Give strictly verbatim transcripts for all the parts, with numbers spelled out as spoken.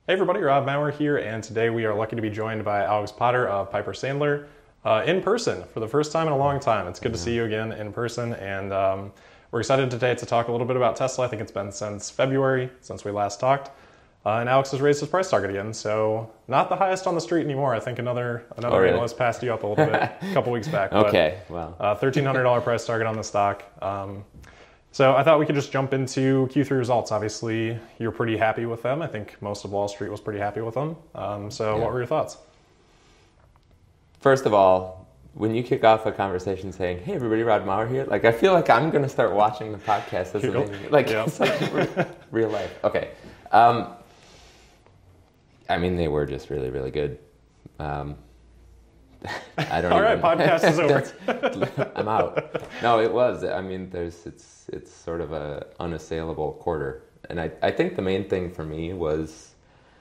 Hey everybody, Rob Maurer here, and today we are lucky to be joined by Alex Potter of Piper Sandler uh, in person for the first time in a long time. It's good to see you again in person, and um, we're excited today to talk a little bit about Tesla. I think it's been since February since we last talked, uh, and Alex has raised his price target again, so not the highest on the street anymore. I think another another Oh, really? analyst passed you up a little bit a couple weeks back. Okay, wow. But, uh, thirteen hundred dollars price target on the stock. Um, So I thought we could just jump into Q three results. Obviously, you're pretty happy with them. I think most of Wall Street was pretty happy with them. Um, so Yeah. what were your thoughts? First of all, when you kick off a conversation saying, "Hey, everybody, Rod Maurer here," like I feel like I'm going to start watching the podcast. This is Cool. amazing. Like Yeah. it's like re- real life. Okay, um, I mean they were just really, really good. Um, I don't. All right, even, podcast is over. That's- I'm out. No, it was. I mean, there's it's it's sort of a unassailable quarter, and I I think the main thing for me was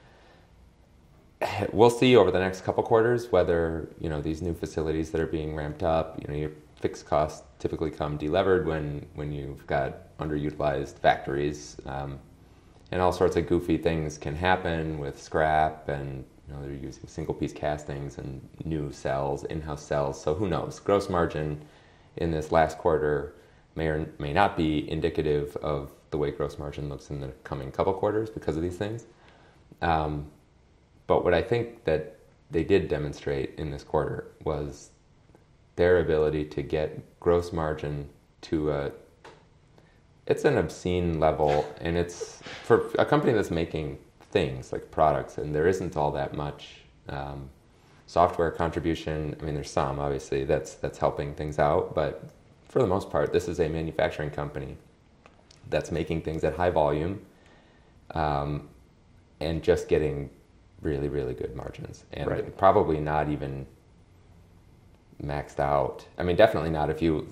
we'll see over the next couple quarters whether you know these new facilities that are being ramped up. You know, your fixed costs typically come delevered when when you've got underutilized factories, um, and all sorts of goofy things can happen with scrap and. You know, they're using single piece castings and new cells, in-house cells. So who knows? Gross margin in this last quarter may or may not be indicative of the way gross margin looks in the coming couple quarters because of these things. Um, but what I think that they did demonstrate in this quarter was their ability to get gross margin to a it's an obscene level, and it's for a company that's making things like products, and there isn't all that much um, software contribution. I mean, there's some obviously that's that's helping things out, but for the most part, this is a manufacturing company that's making things at high volume um, and just getting really, really good margins, and Right. probably not even maxed out. I mean, definitely not if you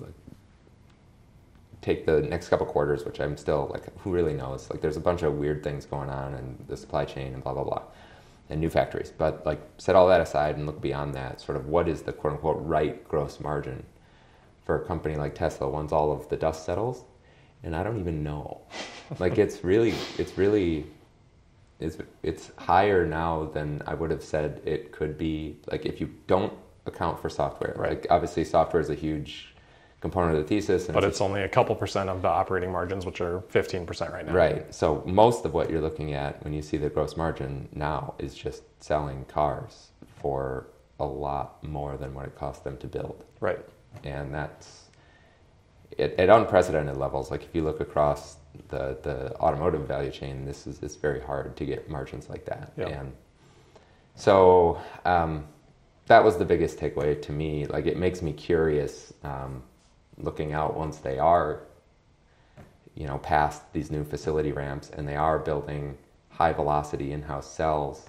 take the next couple quarters, which I'm still like, who really knows? Like, there's a bunch of weird things going on in the supply chain and blah, blah, blah, and new factories. But like, set all that aside and look beyond that, sort of what is the quote unquote right gross margin for a company like Tesla once all of the dust settles? And I don't even know. Like, it's really, it's really, it's, it's higher now than I would have said it could be. Like, if you don't account for software, Right. like obviously software is a huge component of the thesis. And But it's it's only a couple percent of the operating margins, which are fifteen percent right now. right. So most of what you're looking at when you see the gross margin now is just selling cars for a lot more than what it cost them to build. Right. And that's at, at unprecedented levels. Like if you look across the, the automotive value chain, this is it's very hard to get margins like that. Yeah. And so um, that was the biggest takeaway to me. Like it makes me curious um, looking out once they are, you know, past these new facility ramps and they are building high velocity in-house cells.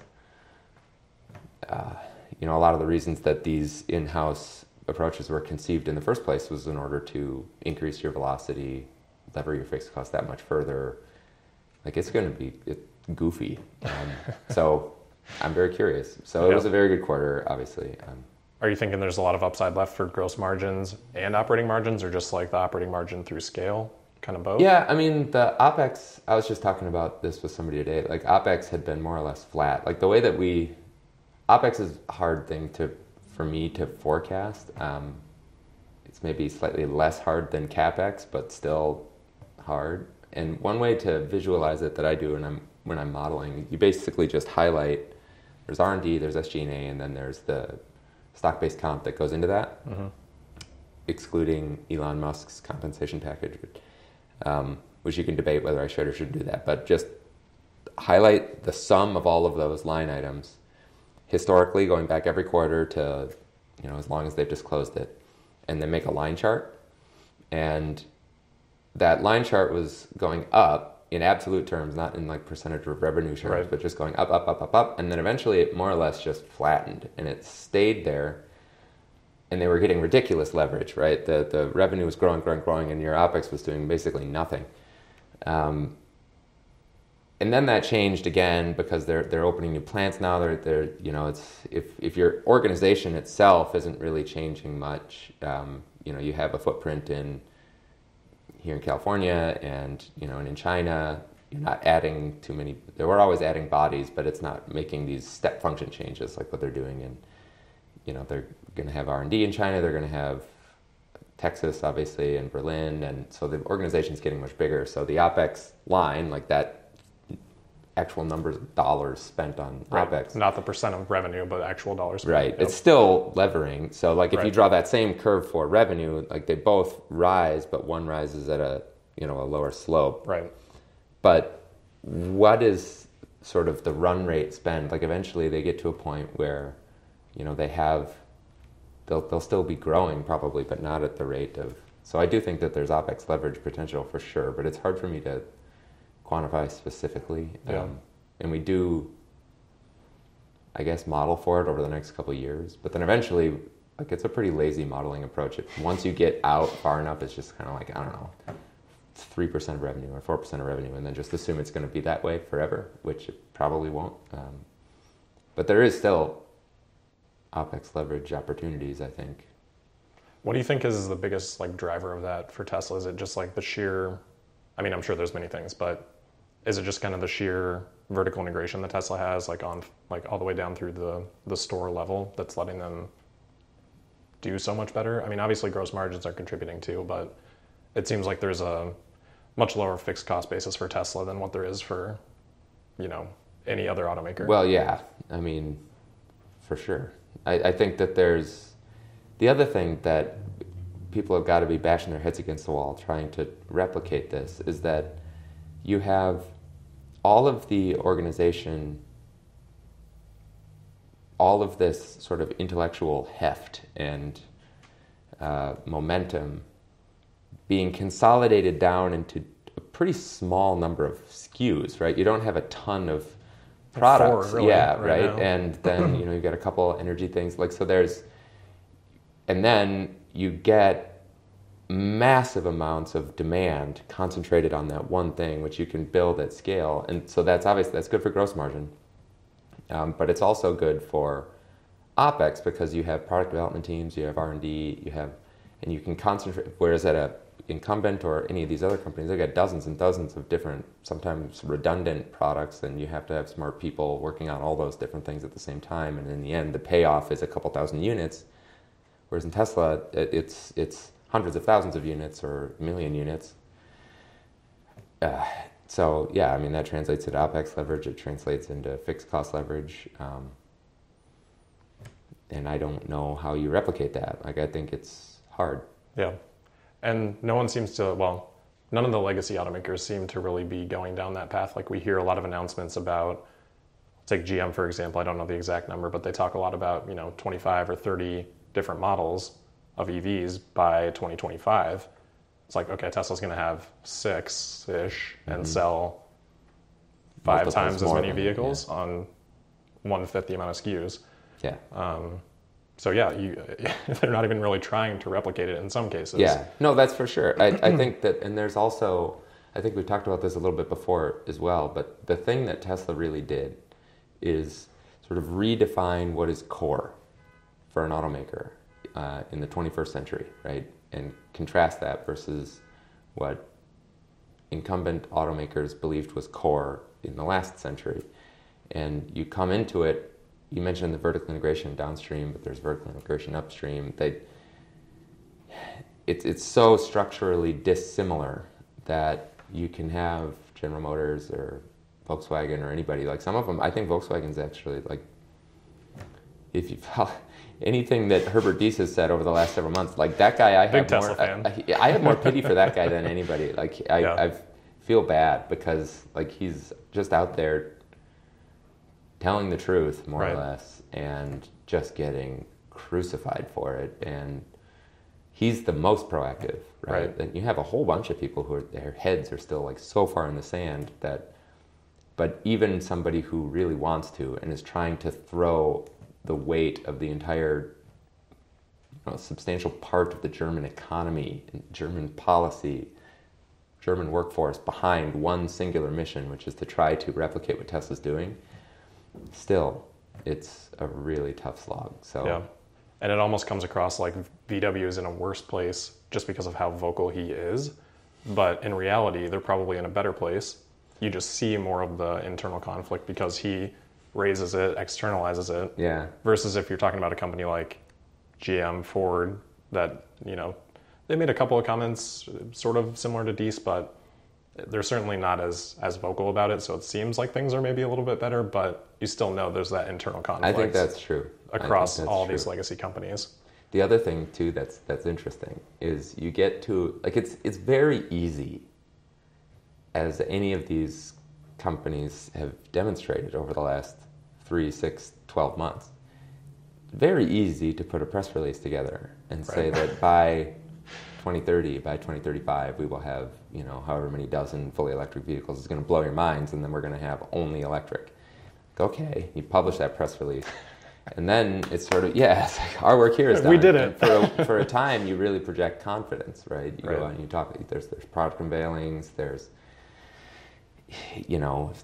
Uh, you know, a lot of the reasons that these in-house approaches were conceived in the first place was in order to increase your velocity, lever your fixed cost that much further. Like it's going to be it, goofy. Um, so I'm very curious. So it Yeah. was a very good quarter, obviously. Um, Are you thinking there's a lot of upside left for gross margins and operating margins, or just like the operating margin through scale, kind of both? Yeah, I mean, the OpEx, I was just talking about this with somebody today, like OpEx had been more or less flat. Like the way that we, OpEx is a hard thing to, for me to forecast. Um, it's maybe slightly less hard than CapEx, but still hard. And one way to visualize it that I do when I'm, when I'm modeling, you basically just highlight, there's R and D, there's S G and A, and then there's the stock-based comp that goes into that, mm-hmm. excluding Elon Musk's compensation package, um, which you can debate whether I should or shouldn't do that. But just highlight the sum of all of those line items, historically going back every quarter to, you know, as long as they've disclosed it, and then make a line chart. And that line chart was going up in absolute terms, not in like percentage of revenue terms, Right. but just going up, up, up, up, up. And then eventually it more or less just flattened and it stayed there. And they were getting ridiculous leverage, right? The the revenue was growing, growing, growing, and your OpEx was doing basically nothing. Um, and then that changed again because they're they're opening new plants now. They're they're you know it's if if your organization itself isn't really changing much, um, you know you have a footprint in here in California and you know and in China, you're not adding too many. They were always adding bodies, but it's not making these step function changes like what they're doing. And you know, they're going to have R and D in China. They're going to have Texas, obviously, and Berlin, and so the organization's getting much bigger. So the OpEx line, like that, actual numbers of dollars spent on right. OpEx, not the percent of revenue, but actual dollars spent. Right. Yep. It's still levering. So, like, if right. you draw that same curve for revenue, like they both rise, but one rises at a you know a lower slope. Right. But what is sort of the run rate spend? Like, eventually they get to a point where, you know, they have. They'll they'll still be growing probably, but not at the rate of. So I do think that there's OpEx leverage potential for sure, but it's hard for me to quantify specifically. Yeah. Um, and we do, I guess, model for it over the next couple of years. But then eventually, like, it's a pretty lazy modeling approach. If once you get out far enough, it's just kind of like, I don't know, three percent of revenue or four percent of revenue, and then just assume it's going to be that way forever, which it probably won't. Um, but there is still OpEx leverage opportunities, I think. What do you think is the biggest like driver of that for Tesla? Is it just like the sheer, I mean, I'm sure there's many things, but is it just kind of the sheer vertical integration that Tesla has, like on like all the way down through the, the store level, that's letting them do so much better? I mean, obviously gross margins are contributing too, but it seems like there's a much lower fixed cost basis for Tesla than what there is for, you know, any other automaker. Well, yeah, I mean, for sure. I, I think that there's the other thing that people have got to be bashing their heads against the wall trying to replicate this is that you have all of the organization, all of this sort of intellectual heft and uh, momentum being consolidated down into a pretty small number of S K Us, right? You don't have a ton of products, Four, really, yeah, right, right? now. And then, you know, you've got a couple energy things, like, so there's, and then you get massive amounts of demand concentrated on that one thing, which you can build at scale. And so that's obviously, that's good for gross margin. Um, but it's also good for OpEx because you have product development teams, you have R and D, you have, and you can concentrate, whereas at a incumbent or any of these other companies, they've got dozens and dozens of different, sometimes redundant products, and you have to have smart people working on all those different things at the same time. And in the end, the payoff is a couple thousand units. Whereas in Tesla, it, it's it's hundreds of thousands of units or a million units. Uh, so yeah, I mean, that translates into OpEx leverage. It translates into fixed cost leverage. Um, and I don't know how you replicate that. Like, I think it's hard. Yeah. And no one seems to, well, none of the legacy automakers seem to really be going down that path. Like, we hear a lot of announcements about, take G M for example, I don't know the exact number, but they talk a lot about, you know, twenty-five or thirty different models of E Vs by twenty twenty-five. It's like, okay, Tesla's going to have six-ish and mm-hmm. sell five Multiples times as many than, vehicles yeah. on one-fifth the amount of S K Us. Yeah. Um, So yeah, you, they're not even really trying to replicate it in some cases. Yeah, no, that's for sure. I, I think that, and there's also, I think we talked about this a little bit before as well, but the thing that Tesla really did is sort of redefine what is core for an automaker uh, in the twenty-first century, right? And contrast that versus what incumbent automakers believed was core in the last century. And you come into it, you mentioned the vertical integration downstream, but there's vertical integration upstream. They, it's it's so structurally dissimilar that you can have General Motors or Volkswagen or anybody, like some of them, I think Volkswagen's actually, like, if you anything that Herbert Diess has said over the last several months, like, that guy, I Big have more, fan. I, I have more pity for that guy than anybody. Like, I yeah. I feel bad because, like, he's just out there telling the truth, more right. or less, and just getting crucified for it. And he's the most proactive, right? right? And you have a whole bunch of people who are, their heads are still like so far in the sand that, but even somebody who really wants to and is trying to throw the weight of the entire, you know, substantial part of the German economy, German policy, German workforce behind one singular mission, which is to try to replicate what Tesla's doing. Still, it's a really tough slog. So yeah, and it almost comes across like V W is in a worse place just because of how vocal he is, but in reality, they're probably in a better place you just see more of the internal conflict because he raises it, externalizes it. Yeah. Versus if you're talking about a company like G M, Ford, that, you know, they made a couple of comments sort of similar to Deese, but they're certainly not as as vocal about it. So it seems like things are maybe a little bit better, but you still know there's that internal conflict. I think that's true. Across that's all true. these legacy companies. The other thing too that's that's interesting is you get to like it's it's very easy, as any of these companies have demonstrated over the last three, six, twelve months. Very easy to put a press release together and say Right. that by twenty thirty, by twenty thirty-five, we will have, you know, however many dozen fully electric vehicles. It's going to blow your minds, and then we're going to have only electric. Okay, you publish that press release. And then it's sort of, yeah, it's like our work here is done. We did it. For a, for a time, you really project confidence, right? You Right. go out and you talk, there's, there's product unveilings, there's, you know,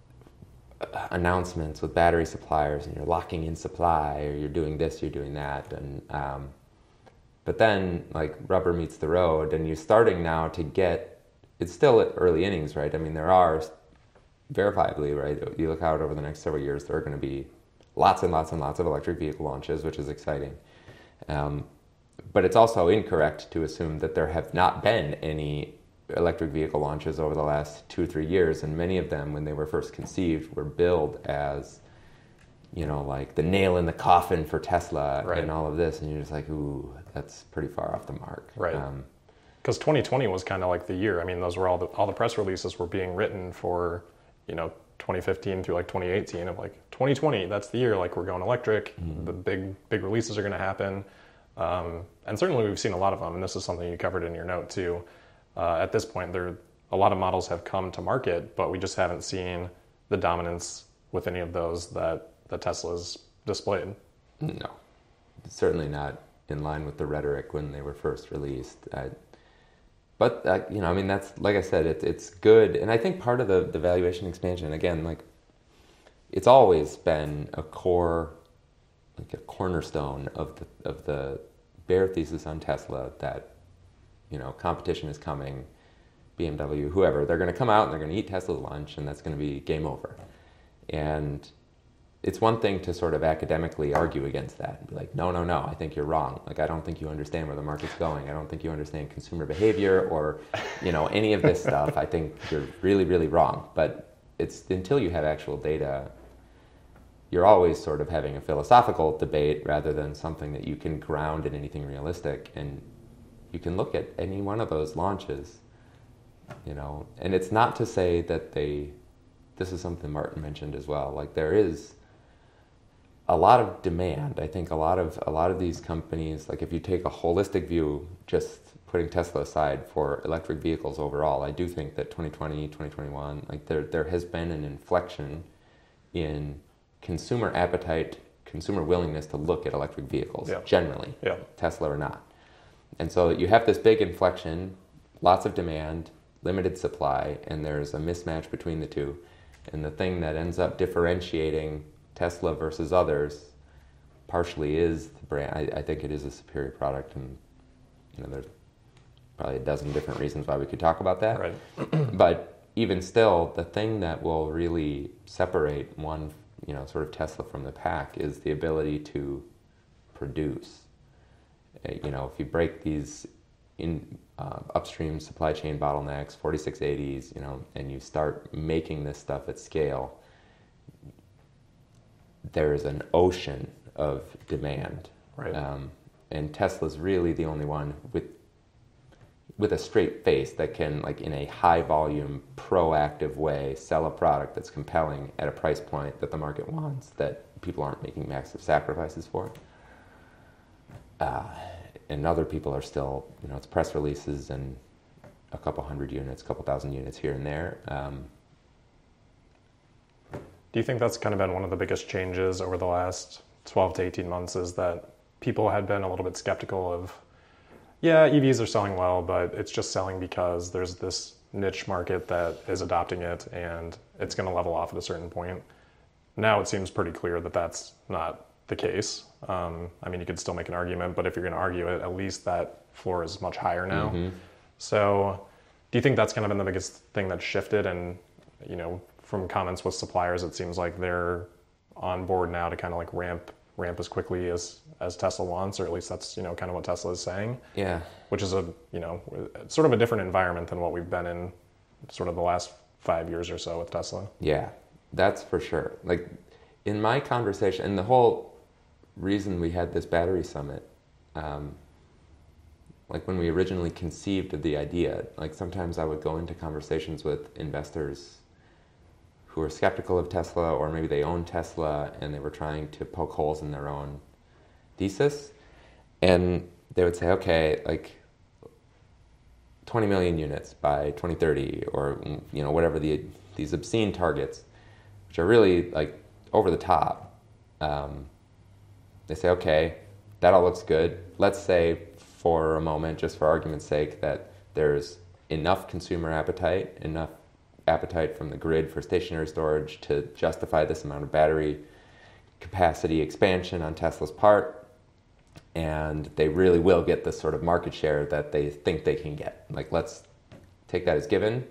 announcements with battery suppliers, and you're locking in supply, or you're doing this, you're doing that. And um, but then, like, rubber meets the road, and you're starting now to get, it's still at early innings, right? I mean, there are, verifiably, right? You look out over the next several years, there are going to be lots and lots and lots of electric vehicle launches, which is exciting. Um, but it's also incorrect to assume that there have not been any electric vehicle launches over the last two or three years. And many of them, when they were first conceived, were billed as, you know, like the nail in the coffin for Tesla Right. and all of this. And you're just like, ooh, that's pretty far off the mark. Right. Um, Because twenty twenty was kind of like the year. I mean, those were all the all the press releases were being written for, you know, twenty fifteen through like twenty eighteen of like twenty twenty. That's the year. Like we're going electric. Mm-hmm. The big big releases are going to happen, um, and certainly we've seen a lot of them. And this is something you covered in your note too. Uh, at this point, there a lot of models have come to market, but we just haven't seen the dominance with any of those that the Tesla's displayed. No, certainly not in line with the rhetoric when they were first released. I, but uh, you know, I mean, that's like I said, it's it's good, and I think part of the, the valuation expansion, again, like it's always been a core, like a cornerstone of the of the bear thesis on Tesla that, you know, competition is coming, B M W, whoever, they're going to come out and they're going to eat Tesla's lunch, and that's going to be game over. And it's one thing to sort of academically argue against that and be like, no, no, no, I think you're wrong. Like, I don't think you understand where the market's going. I don't think you understand consumer behavior or, you know, any of this stuff. I think you're really, really wrong. But it's until you have actual data, you're always sort of having a philosophical debate rather than something that you can ground in anything realistic. And you can look at any one of those launches, you know, and it's not to say that they, this is something Martin mentioned as well, like there is a lot of demand. I think a lot of a lot of these companies, like if you take a holistic view, just putting Tesla aside for electric vehicles overall, I do think that twenty twenty, twenty twenty-one, like there there has been an inflection in consumer appetite, consumer willingness to look at electric vehicles, Yeah. generally, Yeah. Tesla or not. And so you have this big inflection, lots of demand, limited supply, and there's a mismatch between the two. And the thing that ends up differentiating Tesla versus others partially is the brand. I, I think it is a superior product, and you know there's probably a dozen different reasons why we could talk about that. Right. But even still, the thing that will really separate one, you know, sort of Tesla from the pack is the ability to produce. Uh, you know, if you break these in uh, upstream supply chain bottlenecks, forty-six eighties, you know, and you start making this stuff at scale, there's an ocean of demand. Right. Um, and Tesla's really the only one with with a straight face that can, like, in a high volume, proactive way, sell a product that's compelling at a price point that the market wants, that people aren't making massive sacrifices for. Uh, and other people are still, you know, it's press releases and a couple hundred units, a couple thousand units here and there. Um, Do you think that's kind of been one of the biggest changes over the last twelve to eighteen months, is that people had been a little bit skeptical of, yeah, E Vs are selling well, but it's just selling because there's this niche market that is adopting it and it's going to level off at a certain point. Now it seems pretty clear that that's not the case. Um, I mean, you could still make an argument, but if you're going to argue it, at least that floor is much higher now. Mm-hmm. So do you think that's kind of been the biggest thing that shifted, and you know, from comments with suppliers, it seems like they're on board now to kind of like ramp ramp as quickly as as Tesla wants, or at least that's, you know, kind of what Tesla is saying. Yeah. Which is a, you know, sort of a different environment than what we've been in sort of the last five years or so with Tesla. Yeah, that's for sure. Like in my conversation, and the whole reason we had this battery summit, um, like when we originally conceived of the idea, like sometimes I would go into conversations with investors who were skeptical of Tesla, or maybe they own Tesla and they were trying to poke holes in their own thesis. And they would say, okay, like twenty million units by twenty thirty, or, you know, whatever the, these obscene targets, which are really like over the top. Um, they say, okay, that all looks good. Let's say for a moment, just for argument's sake, that there's enough consumer appetite, enough appetite from the grid for stationary storage to justify this amount of battery capacity expansion on Tesla's part. And they really will get the sort of market share that they think they can get. Like, let's take that as given.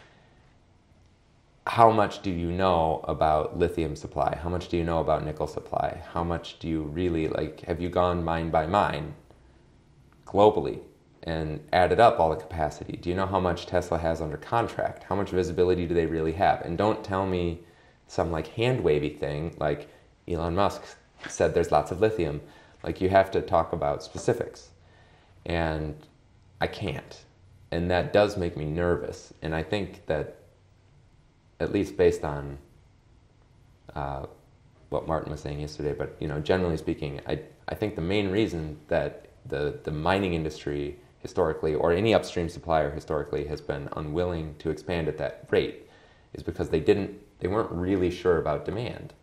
How much do you know about lithium supply? How much do you know about nickel supply? How much do you really, like, have you gone mine by mine globally and added up all the capacity? Do you know how much Tesla has under contract? How much visibility do they really have? And don't tell me some like hand-wavy thing like Elon Musk said there's lots of lithium. Like, you have to talk about specifics. And I can't. And that does make me nervous. And I think that, at least based on uh, what Martin was saying yesterday, but, you know, generally speaking, I, I think the main reason that the, the mining industry historically, or any upstream supplier historically, has been unwilling to expand at that rate is because they didn't, they weren't really sure about demand.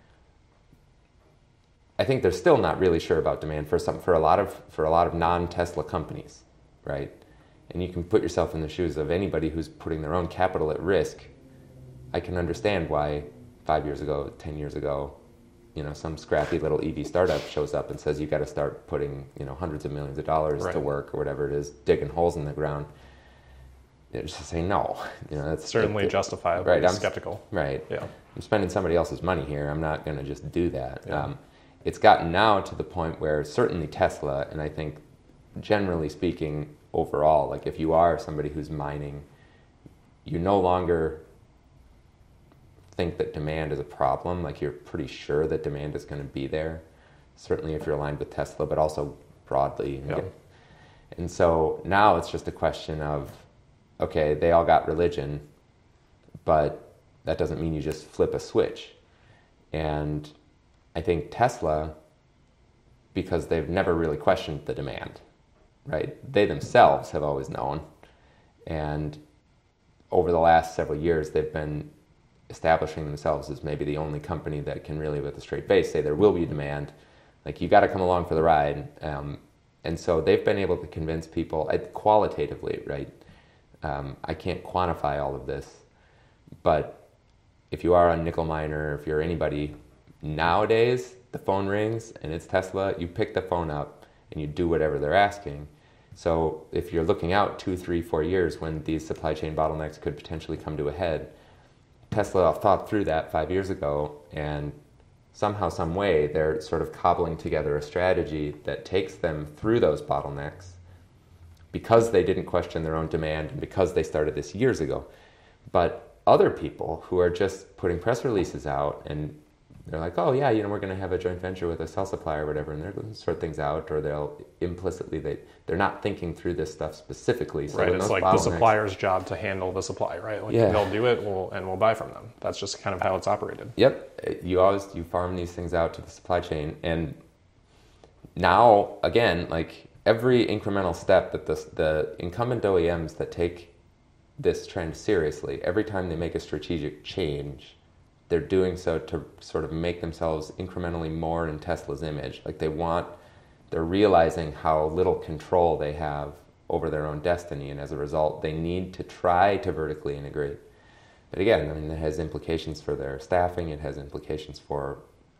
I think they're still not really sure about demand for some, for a lot of, for a lot of non-Tesla companies, right? And you can put yourself in the shoes of anybody who's putting their own capital at risk. I can understand why five years ago, ten years ago, you know, some scrappy little E V startup shows up and says you got to start putting, you know, hundreds of millions of dollars right. to work, or whatever it is, digging holes in the ground. They're just saying no. You know, that's certainly it, it, justifiable. Right, I'm skeptical. Right. Yeah. I'm spending somebody else's money here. I'm not going to just do that. Yeah. Um, it's gotten now to the point where certainly Tesla, and I think generally speaking overall, like if you are somebody who's mining, you no longer think that demand is a problem. Like, you're pretty sure that demand is going to be there. Certainly if you're aligned with Tesla, but also broadly. Yeah. And so now it's just a question of, okay, they all got religion, but that doesn't mean you just flip a switch. And I think Tesla, because they've never really questioned the demand, right? They themselves have always known. And over the last several years, they've been establishing themselves as maybe the only company that can really, with a straight face, say there will be demand. Like, you got to come along for the ride. Um, and so they've been able to convince people qualitatively, right? Um, I can't quantify all of this, but if you are a nickel miner, if you're anybody nowadays, the phone rings and it's Tesla, you pick the phone up and you do whatever they're asking. So if you're looking out two, three, four years when these supply chain bottlenecks could potentially come to a head, Tesla thought through that five years ago, and somehow, some way, they're sort of cobbling together a strategy that takes them through those bottlenecks because they didn't question their own demand and because they started this years ago. But other people who are just putting press releases out and they're like, oh yeah, you know, we're going to have a joint venture with a cell supplier or whatever, and they're going to sort things out, or they'll implicitly, they, they're not thinking through this stuff specifically. So right, it's like the supplier's job to handle the supply, right? Like, yeah. They'll do it, we'll, and we'll buy from them. That's just kind of how it's operated. Yep, you always, you farm these things out to the supply chain, and now, again, like every incremental step that the, the incumbent O E Ms that take this trend seriously, every time they make a strategic change, they're doing so to sort of make themselves incrementally more in Tesla's image. Like, they want, they're realizing how little control they have over their own destiny, and as a result, they need to try to vertically integrate. But again, I mean, it has implications for their staffing, it has implications for,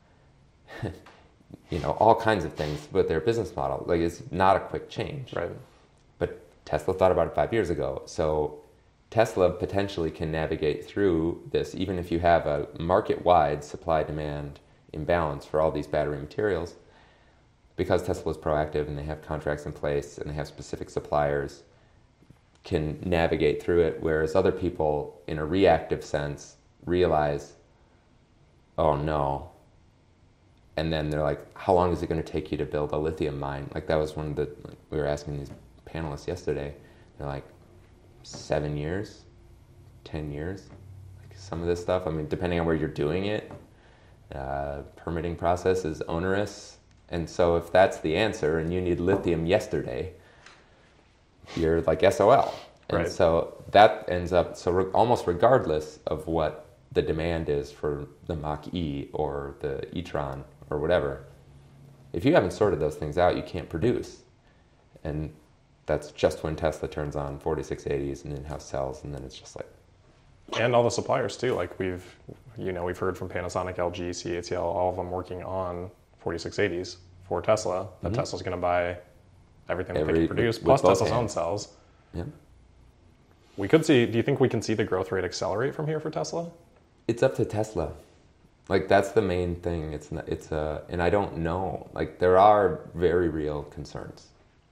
you know, all kinds of things with their business model. Like, it's not a quick change. Right. But Tesla thought about it five years ago. So Tesla potentially can navigate through this, even if you have a market-wide supply-demand imbalance for all these battery materials, because Tesla is proactive and they have contracts in place and they have specific suppliers, can navigate through it, whereas other people, in a reactive sense, realize, oh no, and then they're like, how long is it going to take you to build a lithium mine? Like that was one of the, like, we were asking these panelists yesterday, they're like, seven years, ten years, like some of this stuff. I mean, depending on where you're doing it, uh, permitting process is onerous. And so if that's the answer and you need lithium yesterday, you're like S O L. And right. so that ends up, so re- almost regardless of what the demand is for the Mach-E or the e-tron or whatever, if you haven't sorted those things out, you can't produce. And that's just when Tesla turns on forty-six eighties and in-house cells, and then it's just like... And all the suppliers too, like we've, you know, we've heard from Panasonic, L G, C A T L, all of them working on forty-six eighties for Tesla, that mm-hmm. Tesla's going to buy everything that Every, they can produce, with, plus with Tesla's hands. own cells. Yeah. We could see, do you think we can see the growth rate accelerate from here for Tesla? It's up to Tesla. Like, that's the main thing. It's not, it's a, and I don't know. Like, there are very real concerns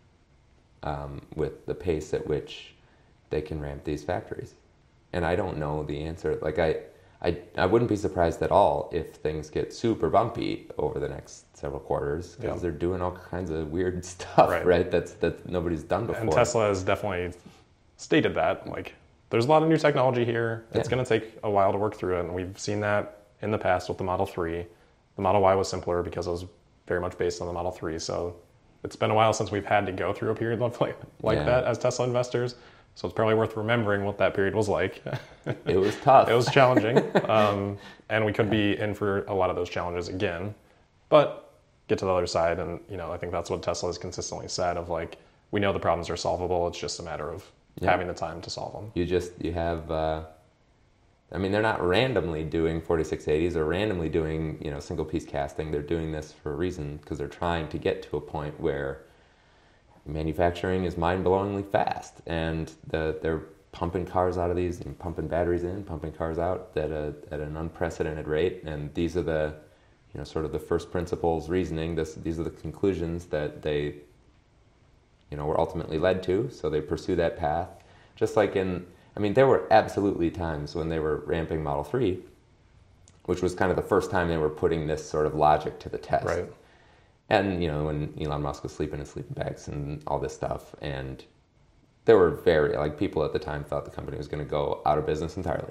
um, with the pace at which they can ramp these factories. And I don't know the answer. Like, I, I, I wouldn't be surprised at all if things get super bumpy over the next several quarters, because yeah. they're doing all kinds of weird stuff, right? right? That's that nobody's done before. And Tesla has definitely stated that. Like, there's a lot of new technology here. It's yeah. going to take a while to work through it, and we've seen that in the past with the Model three. The Model Y was simpler because it was very much based on the Model three. So it's been a while since we've had to go through a period like, like yeah. that as Tesla investors. So it's probably worth remembering what that period was like. It was tough. It was challenging. Um, and we could be in for a lot of those challenges again. But get to the other side, and you know, I think that's what Tesla has consistently said of like, we know the problems are solvable. It's just a matter of yeah. having the time to solve them. You just, you have, uh, I mean, they're not randomly doing forty-six eighties or randomly doing, you know, single piece casting. They're doing this for a reason, because they're trying to get to a point where manufacturing is mind-blowingly fast, and the, they're pumping cars out of these and pumping batteries in, pumping cars out at a at an unprecedented rate. And these are the, you know, sort of the first principles reasoning. This these are the conclusions that they, you know, were ultimately led to. So they pursue that path. Just like in, I mean, there were absolutely times when they were ramping Model three, which was kind of the first time they were putting this sort of logic to the test. Right. And, you know, when Elon Musk was sleeping in sleeping bags and all this stuff. And there were very, like, people at the time thought the company was going to go out of business entirely.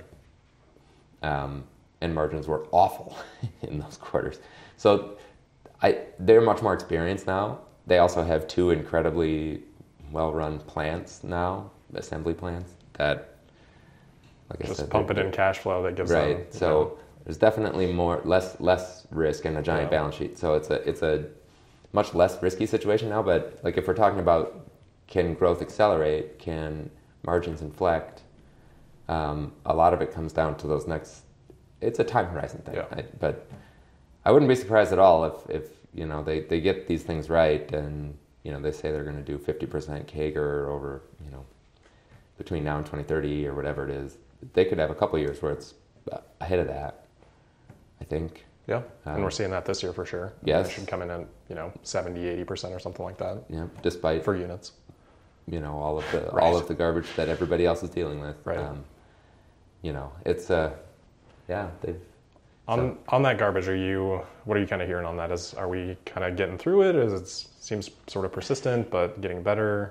Um, and margins were awful in those quarters. So I, they're much more experienced now. They also have two incredibly well-run plants now, assembly plants, that, like I Just said, pump it in cash flow that gives right. them. Right. So know. There's definitely more, less, less risk and a giant yeah. balance sheet. So it's a, it's a much less risky situation now. But like, if we're talking about, can growth accelerate, can margins inflect, um, a lot of it comes down to those next, it's a time horizon thing. Yeah. I, but I wouldn't be surprised at all if, if you know, they, they get these things right, and, you know, they say they're going to do fifty percent C A G R over, you know, between now and twenty thirty or whatever it is. They could have a couple of years where it's ahead of that, I think. Yeah, um, and we're seeing that this year for sure. Yes. It should come in at, you know, seventy, eighty percent or something like that. Yeah, despite, for units. You know, all of the right. all of the garbage that everybody else is dealing with. Right. Um, you know, it's, uh, yeah, they've... On so. on that garbage, are you, what are you kind of hearing on that? Is, are we kind of getting through it? Is it seems sort of persistent, but getting better?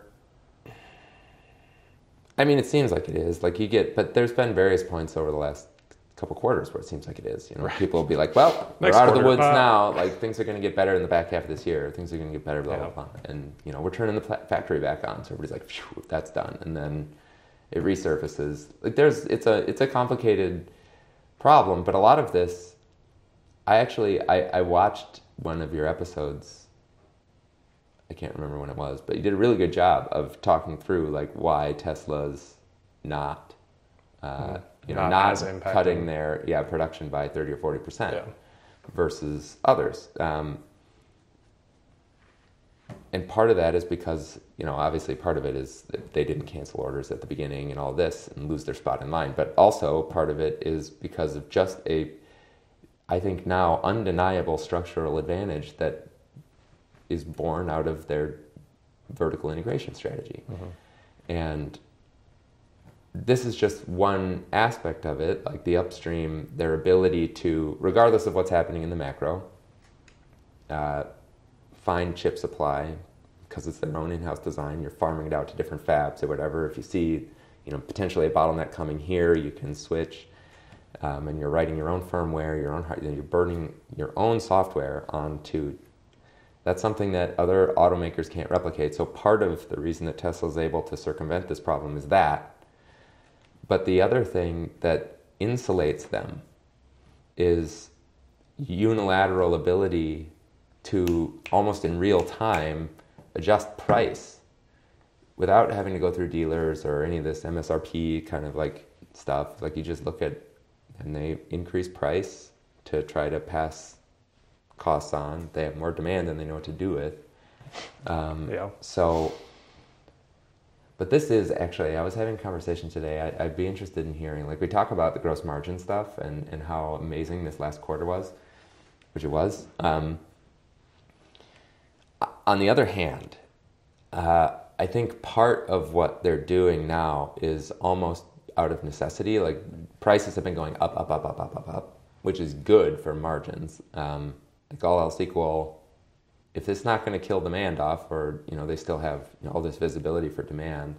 I mean, it seems like it is. Like you get, but there's been various points over the last couple quarters where it seems like it is. You know, right. People will be like, "Well, we're out quarter. of the woods uh, now. Like things are going to get better in the back half of this year. Things are going to get better, blah yeah. blah blah." And you know, we're turning the pla- factory back on, so everybody's like, "Phew, that's done." And then it resurfaces. Like there's, it's a, it's a complicated problem. But a lot of this, I actually, I, I watched one of your episodes. I can't remember when it was, but you did a really good job of talking through like why Tesla's not, uh, you know, not, not cutting their yeah production by thirty or forty percent yeah. versus others. Um, and part of that is because, you know, obviously part of it is that they didn't cancel orders at the beginning and all this and lose their spot in line. But also part of it is because of just a, I think now, undeniable structural advantage that is born out of their vertical integration strategy. Mm-hmm. And this is just one aspect of it, like the upstream, their ability to, regardless of what's happening in the macro, uh, find chip supply, because it's their own in-house design. You're farming it out to different fabs or whatever. If you see, you know, potentially a bottleneck coming here, you can switch. Um, and you're writing your own firmware, your own, you're burning your own software onto. That's something that other automakers can't replicate. So part of the reason that Tesla is able to circumvent this problem is that. But the other thing that insulates them is unilateral ability to almost in real time adjust price without having to go through dealers or any of this M S R P kind of like stuff. Like you just look at, and they increase price to try to pass costs on. They have more demand than they know what to do with. Um, yeah. So, but this is actually, I was having a conversation today. I, I'd be interested in hearing, like we talk about the gross margin stuff and, and how amazing this last quarter was, which it was. Um, on the other hand, uh, I think part of what they're doing now is almost out of necessity. Like prices have been going up, up, up, up, up, up, up, which is good for margins. Um, like all else equal, if it's not going to kill demand off, or you know they still have you know, all this visibility for demand,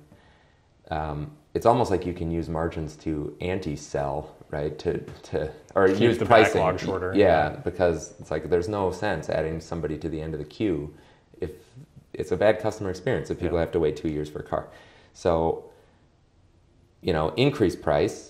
um, it's almost like you can use margins to anti-sell, right? To to or Keep use the pricing backlog shorter. Yeah, because it's like there's no sense adding somebody to the end of the queue if it's a bad customer experience if people yeah. have to wait two years for a car. So, you know, increase price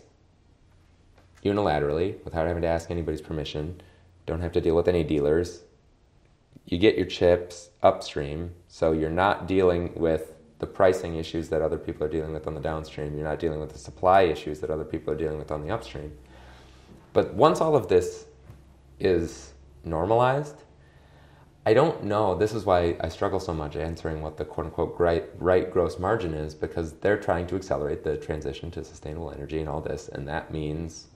unilaterally without having to ask anybody's permission. Don't have to deal with any dealers. You get your chips upstream, so you're not dealing with the pricing issues that other people are dealing with on the downstream. You're not dealing with the supply issues that other people are dealing with on the upstream. But once all of this is normalized, I don't know. This is why I struggle so much answering what the quote-unquote right, right gross margin is, because they're trying to accelerate the transition to sustainable energy and all this, and that means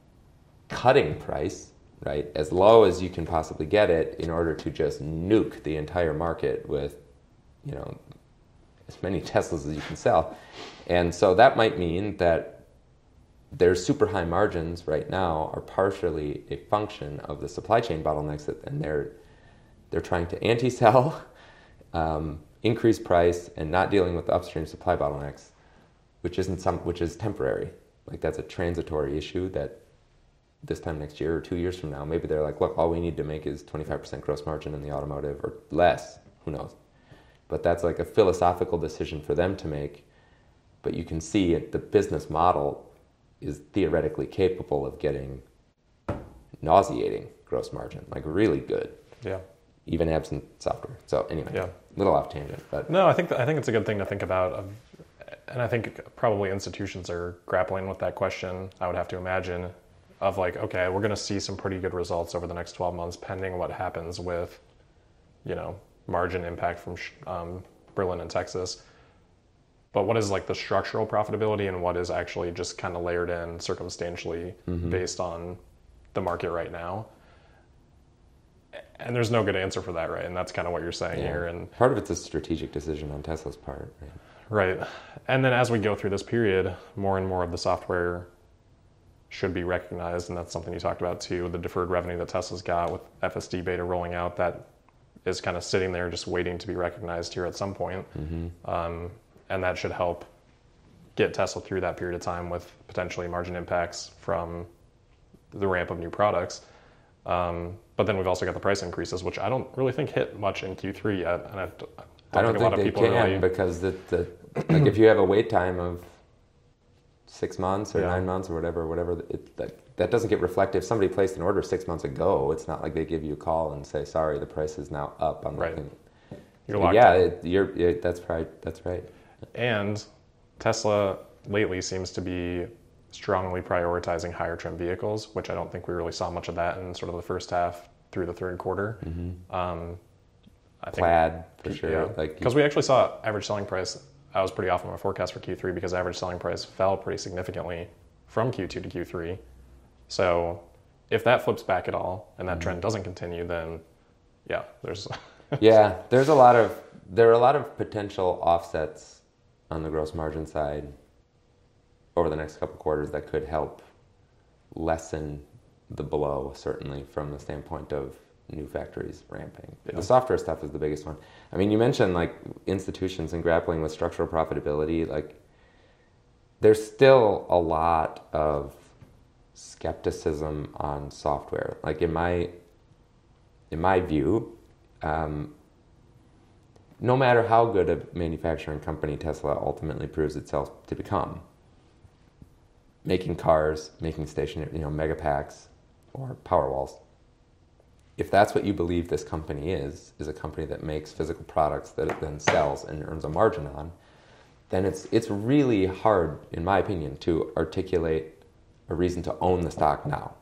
cutting price, right, as low as you can possibly get it in order to just nuke the entire market with, you know, as many Teslas as you can sell. And so that might mean that their super high margins right now are partially a function of the supply chain bottlenecks, that, and they're they're trying to anti-sell, um, increase price, and not dealing with the upstream supply bottlenecks, which isn't some which is temporary. Like that's a transitory issue that this time next year or two years from now, maybe they're like, look, all we need to make is twenty-five percent gross margin in the automotive or less, who knows? But that's like a philosophical decision for them to make. But you can see it, the business model is theoretically capable of getting nauseating gross margin, like really good. Yeah. Even absent software. So anyway, yeah. little off tangent, but no, I think th- I think it's a good thing to think about, of, and I think probably institutions are grappling with that question. I would have to imagine, of like, okay, we're going to see some pretty good results over the next twelve months, pending what happens with, you know, margin impact from um, Berlin and Texas. But what is like the structural profitability, and what is actually just kind of layered in circumstantially mm-hmm. based on the market right now? And there's no good answer for that, right? And that's kind of what you're saying yeah. here. And part of it's a strategic decision on Tesla's part, right? Right. And then as we go through this period, more and more of the software should be recognized, and that's something you talked about too, the deferred revenue that Tesla's got with F S D beta rolling out, that is kind of sitting there just waiting to be recognized here at some point. Mm-hmm. Um, and that should help get Tesla through that period of time with potentially margin impacts from the ramp of new products. Um, but then we've also got the price increases, which I don't really think hit much in Q three yet. And I don't, I don't think, think a lot they of people can really... because the, the like if you have a wait time of six months or yeah. nine months or whatever, whatever it, that, that doesn't get reflected. If somebody placed an order six months ago, it's not like they give you a call and say, sorry, the price is now up on the right. thing. You're locked yeah, in. it, you're, it, that's right. That's right. And Tesla lately seems to be strongly prioritizing higher trim vehicles, which I don't think we really saw much of that in sort of the first half through the third quarter. Mm-hmm. Um, I think Plaid, for sure. Yeah. Like because we actually saw average selling price. I was pretty off on my forecast for Q three because average selling price fell pretty significantly from Q two to Q three. So if that flips back at all and that mm-hmm. trend doesn't continue, then yeah, there's yeah, there's a lot of there are a lot of potential offsets on the gross margin side over the next couple quarters that could help lessen the blow, certainly from the standpoint of new factories ramping. Yeah. The software stuff is the biggest one. I mean, you mentioned like institutions and grappling with structural profitability. Like, there's still a lot of skepticism on software. Like in my in my view, um, no matter how good a manufacturing company Tesla ultimately proves itself to become, making cars, making stationary, you know, Megapacks or Powerwalls, if that's what you believe this company is, is a company that makes physical products that it then sells and earns a margin on, then it's it's really hard, in my opinion, to articulate a reason to own the stock now.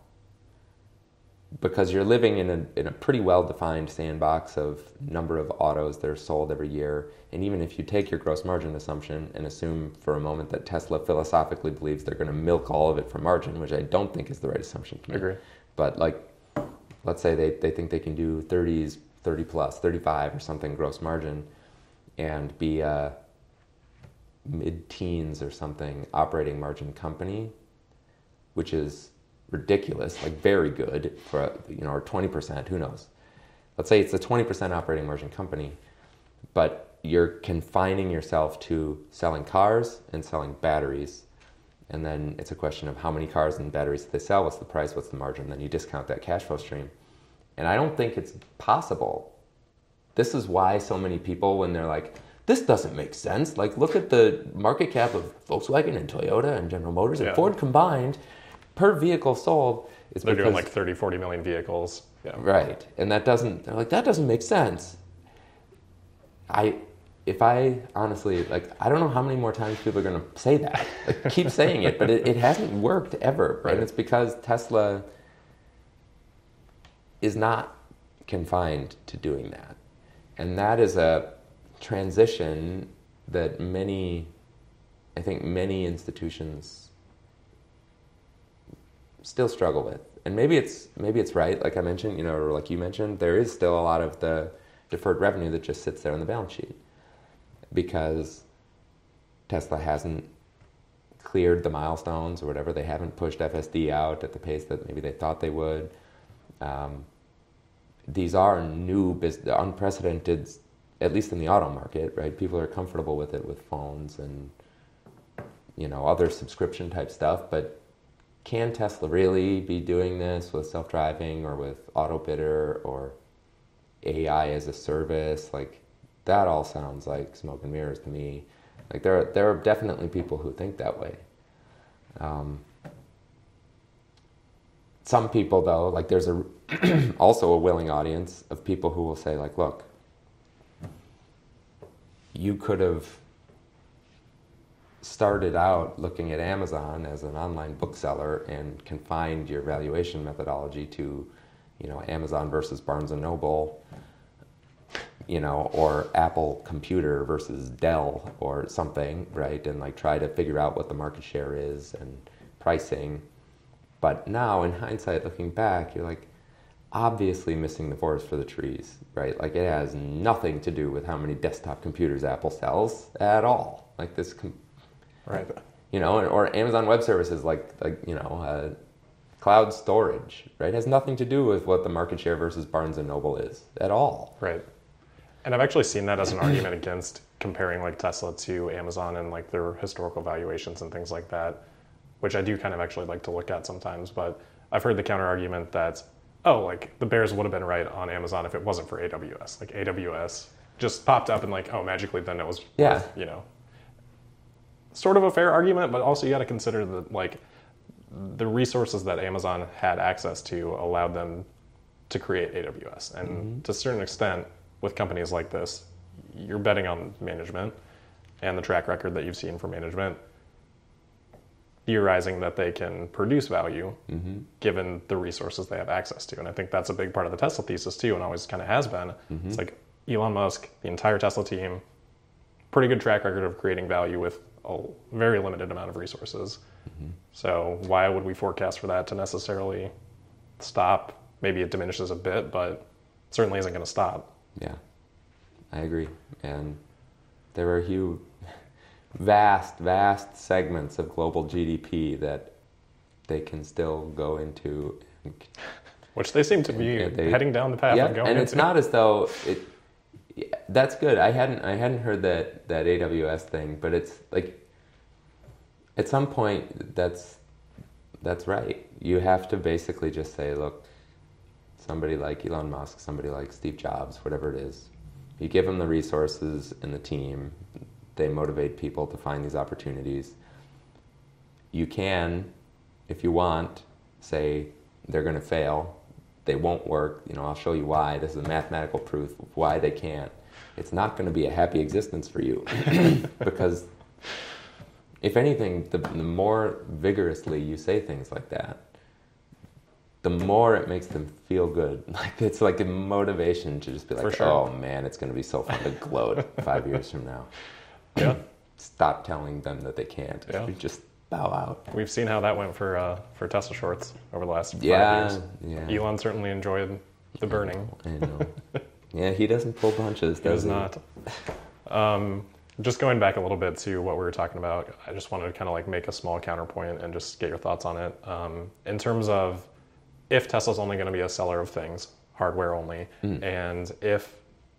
Because you're living in a in a pretty well-defined sandbox of number of autos that are sold every year. And even if you take your gross margin assumption and assume for a moment that Tesla philosophically believes they're going to milk all of it for margin, which I don't think is the right assumption to make. I agree. But like, let's say they, they think they can do thirties, thirty plus, thirty-five or something gross margin and be a mid-teens or something operating margin company, which is ridiculous, like very good for, you know, or twenty percent, who knows. Let's say it's a twenty percent operating margin company, but you're confining yourself to selling cars and selling batteries. And then it's a question of how many cars and batteries they sell, what's the price, what's the margin, then you discount that cash flow stream. And I don't think it's possible. This is why so many people, when they're like, this doesn't make sense, like look at the market cap of Volkswagen and Toyota and General Motors and yeah. Ford combined, per vehicle sold, it's they're because, doing like thirty, forty million vehicles. Yeah. Right. And that doesn't, they're like, that doesn't make sense. I, if I honestly, like, I don't know how many more times people are going to say that. Like, keep saying it, but it, it hasn't worked ever. Right. And it's because Tesla is not confined to doing that. And that is a transition that many, I think many institutions still struggle with. And maybe it's maybe it's right, like I mentioned, you know, or like you mentioned, there is still a lot of the deferred revenue that just sits there on the balance sheet because Tesla hasn't cleared the milestones or whatever. They haven't pushed F S D out at the pace that maybe they thought they would. Um, these are new, business, unprecedented, at least in the auto market, right? People are comfortable with it with phones and, you know, other subscription type stuff, but can Tesla really be doing this with self-driving or with Autobidder or A I as a service? Like, that all sounds like smoke and mirrors to me. Like, there are, there are definitely people who think that way. Um, some people, though, like there's a also a willing audience of people who will say, like, look, you could have started out looking at Amazon as an online bookseller and confined your valuation methodology to, you know, Amazon versus Barnes and Noble, you know, or Apple Computer versus Dell or something, right? And like try to figure out what the market share is and pricing. But now in hindsight, looking back, you're like obviously missing the forest for the trees, right? Like it has nothing to do with how many desktop computers Apple sells at all. Like this com- Right. You know, or Amazon Web Services, like, like you know, uh, cloud storage, right? It has nothing to do with what the market share versus Barnes and Noble is at all. Right. And I've actually seen that as an argument against comparing like Tesla to Amazon and like their historical valuations and things like that, which I do kind of actually like to look at sometimes. But I've heard the counter argument that, oh, like the bears would have been right on Amazon if it wasn't for A W S. Like A W S just popped up and like, oh, magically then it was, yeah, worth, you know. Sort of a fair argument, but also you got to consider that like the resources that Amazon had access to allowed them to create A W S. And mm-hmm. to a certain extent, with companies like this, you're betting on management and the track record that you've seen for management, theorizing that they can produce value mm-hmm. given the resources they have access to. And I think that's a big part of the Tesla thesis too, and always kind of has been. Mm-hmm. It's like, Elon Musk, the entire Tesla team, pretty good track record of creating value with a very limited amount of resources. Mm-hmm. So why would we forecast for that to necessarily stop? Maybe it diminishes a bit, but certainly isn't going to stop. Yeah, I agree. And there are huge, vast, vast segments of global G D P that they can still go into. Which they seem to be they, heading down the path yeah, of going and into. It's not as though it. Yeah, that's good. I hadn't I hadn't heard that that A W S thing, but it's like at some point that's that's right. You have to basically just say, look, somebody like Elon Musk, somebody like Steve Jobs, whatever it is, you give them the resources and the team, they motivate people to find these opportunities. You can, if you want, say they're going to fail. They won't work. You know, I'll show you why. This is a mathematical proof of why they can't. It's not going to be a happy existence for you because, if anything, the, the more vigorously you say things like that, the more it makes them feel good. Like it's like a motivation to just be like, sure. oh man, it's going to be so fun to gloat five years from now. Yeah. Stop telling them that they can't. Yeah. Just bow out. We've seen how that went for uh, for Tesla shorts over the last five yeah, years. Yeah. Elon certainly enjoyed the burning. I know. Yeah, he doesn't pull punches, does he? He does not. Um, just going back a little bit to what we were talking about, I just wanted to kind of like make a small counterpoint and just get your thoughts on it. Um, in terms of if Tesla's only going to be a seller of things, hardware only, mm. and if,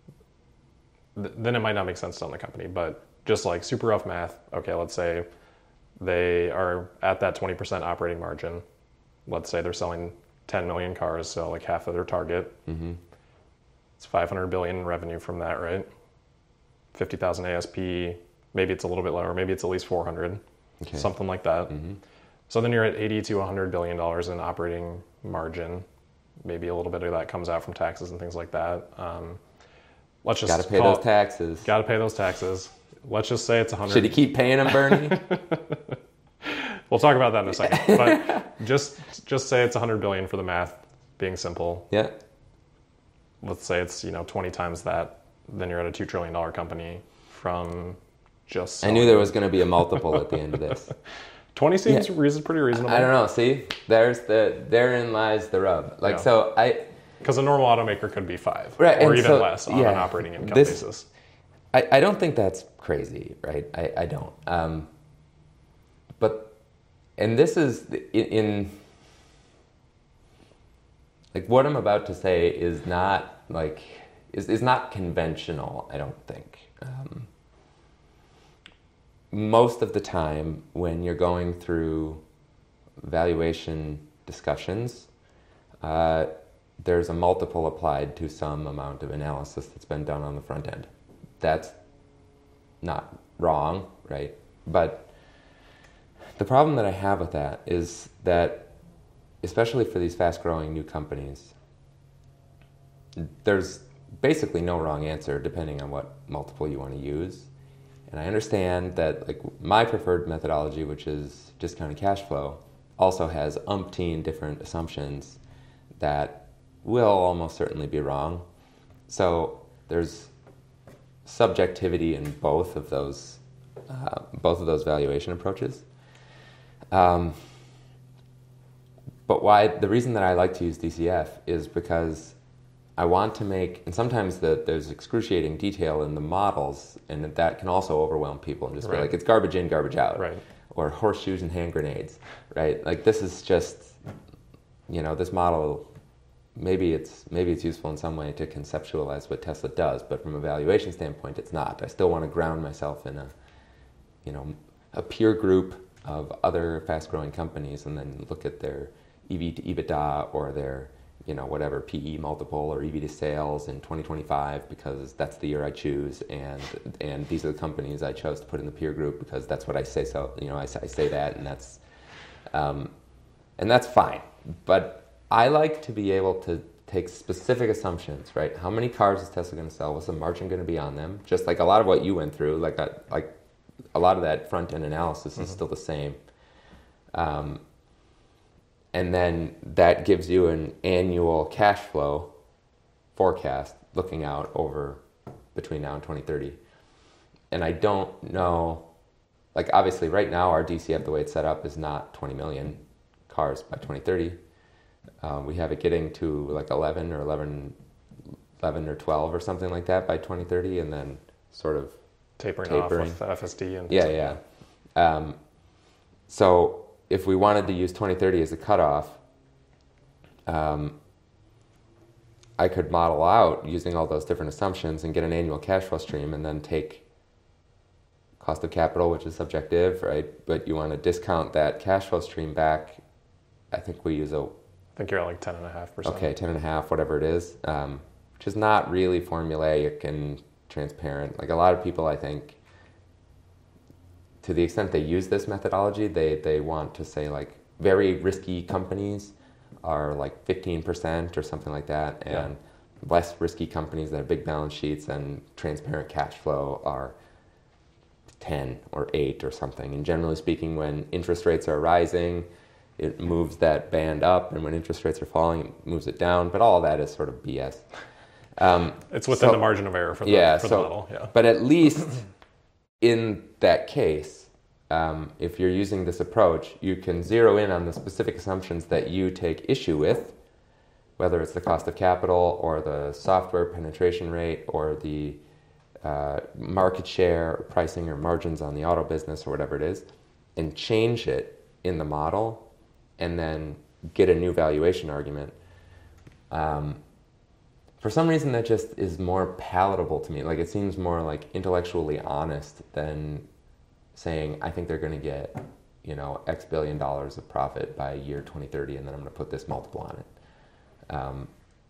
th- then it might not make sense to own the company, but just like super rough math, okay, let's say they are at that twenty percent operating margin. Let's say they're selling ten million cars, so like half of their target. Mm-hmm. It's five hundred billion in revenue from that, right? fifty thousand A S P, maybe it's a little bit lower, maybe it's at least four hundred, okay. Something like that. Mm-hmm. So then you're at eighty to one hundred billion dollars in operating margin. Maybe a little bit of that comes out from taxes and things like that. Um, let's just gotta pay those it, taxes. Gotta pay those taxes. Let's just say it's one hundred. Should he keep paying them, Bernie? We'll talk about that in a second. But just just say it's one hundred billion for the math being simple. Yeah. Let's say it's, you know, twenty times that. Then you're at a two trillion dollars company from just selling. I knew there was going to be a multiple at the end of this. twenty seems yeah. reason, pretty reasonable. I don't know. See, there's the therein lies the rub. Like yeah. so, I because a normal automaker could be five, right, or even so, less on yeah, an operating income this, basis. I, I don't think that's crazy, right? I, I don't. Um, but and this is in, in like what I'm about to say is not like is is not conventional. I don't think. Um, most of the time when you're going through valuation discussions, uh, there's a multiple applied to some amount of analysis that's been done on the front end. That's not wrong, right? But the problem that I have with that is that, especially for these fast-growing new companies, there's basically no wrong answer depending on what multiple you want to use. And I understand that like my preferred methodology, which is discounted cash flow, also has umpteen different assumptions that will almost certainly be wrong. So there's subjectivity in both of those, uh, both of those valuation approaches. Um, but why the reason that I like to use D C F is because I want to make, and sometimes the, there's excruciating detail in the models, and that can also overwhelm people and just right. be like, it's garbage in, garbage out, right. or horseshoes and hand grenades, right? Like this is just, you know, this model, maybe it's maybe it's useful in some way to conceptualize what Tesla does, but from a valuation standpoint, it's not. I still want to ground myself in a, you know, a peer group of other fast-growing companies, and then look at their E V to EBITDA or their, you know, whatever P E multiple or E V to sales in twenty twenty-five because that's the year I choose, and and these are the companies I chose to put in the peer group because that's what I say. So you know, I, I say that, and that's, um, and that's fine. But I like to be able to take specific assumptions, right? How many cars is Tesla going to sell? What's the margin going to be on them? Just like a lot of what you went through, like a, like a lot of that front end analysis is mm-hmm. still the same. Um, And then that gives you an annual cash flow forecast looking out over between now and twenty thirty. And I don't know, like obviously right now our D C F, the way it's set up, is not twenty million cars by twenty thirty. Um, we have it getting to like eleven or eleven, eleven or twelve or something like that by twenty thirty, and then sort of tapering, tapering. off with F S D. And yeah, yeah. Um, so if we wanted to use twenty thirty as a cutoff, um, I could model out using all those different assumptions and get an annual cash flow stream, and then take cost of capital, which is subjective, right? But you want to discount that cash flow stream back. I think we use a... I think you're at like ten point five percent. Okay, ten and a half, whatever it is, um, which is not really formulaic and transparent. Like a lot of people, I think, to the extent they use this methodology, they, they want to say like very risky companies are like fifteen percent or something like that, and yeah. less risky companies that have big balance sheets and transparent cash flow are ten or eight or something. And generally speaking, when interest rates are rising, it moves that band up, and when interest rates are falling, it moves it down. But all of that is sort of B S. Um, it's within so, the margin of error for the, yeah, for so, the model. Yeah. But at least in that case, um, if you're using this approach, you can zero in on the specific assumptions that you take issue with, whether it's the cost of capital or the software penetration rate or the uh, market share or pricing or margins on the auto business or whatever it is, and change it in the model, and then get a new valuation argument. Um, for some reason, that just is more palatable to me. Like it seems more like intellectually honest than saying, I think they're going to get, you know, X billion dollars of profit by year twenty thirty, and then I'm going to put this multiple on it. Um,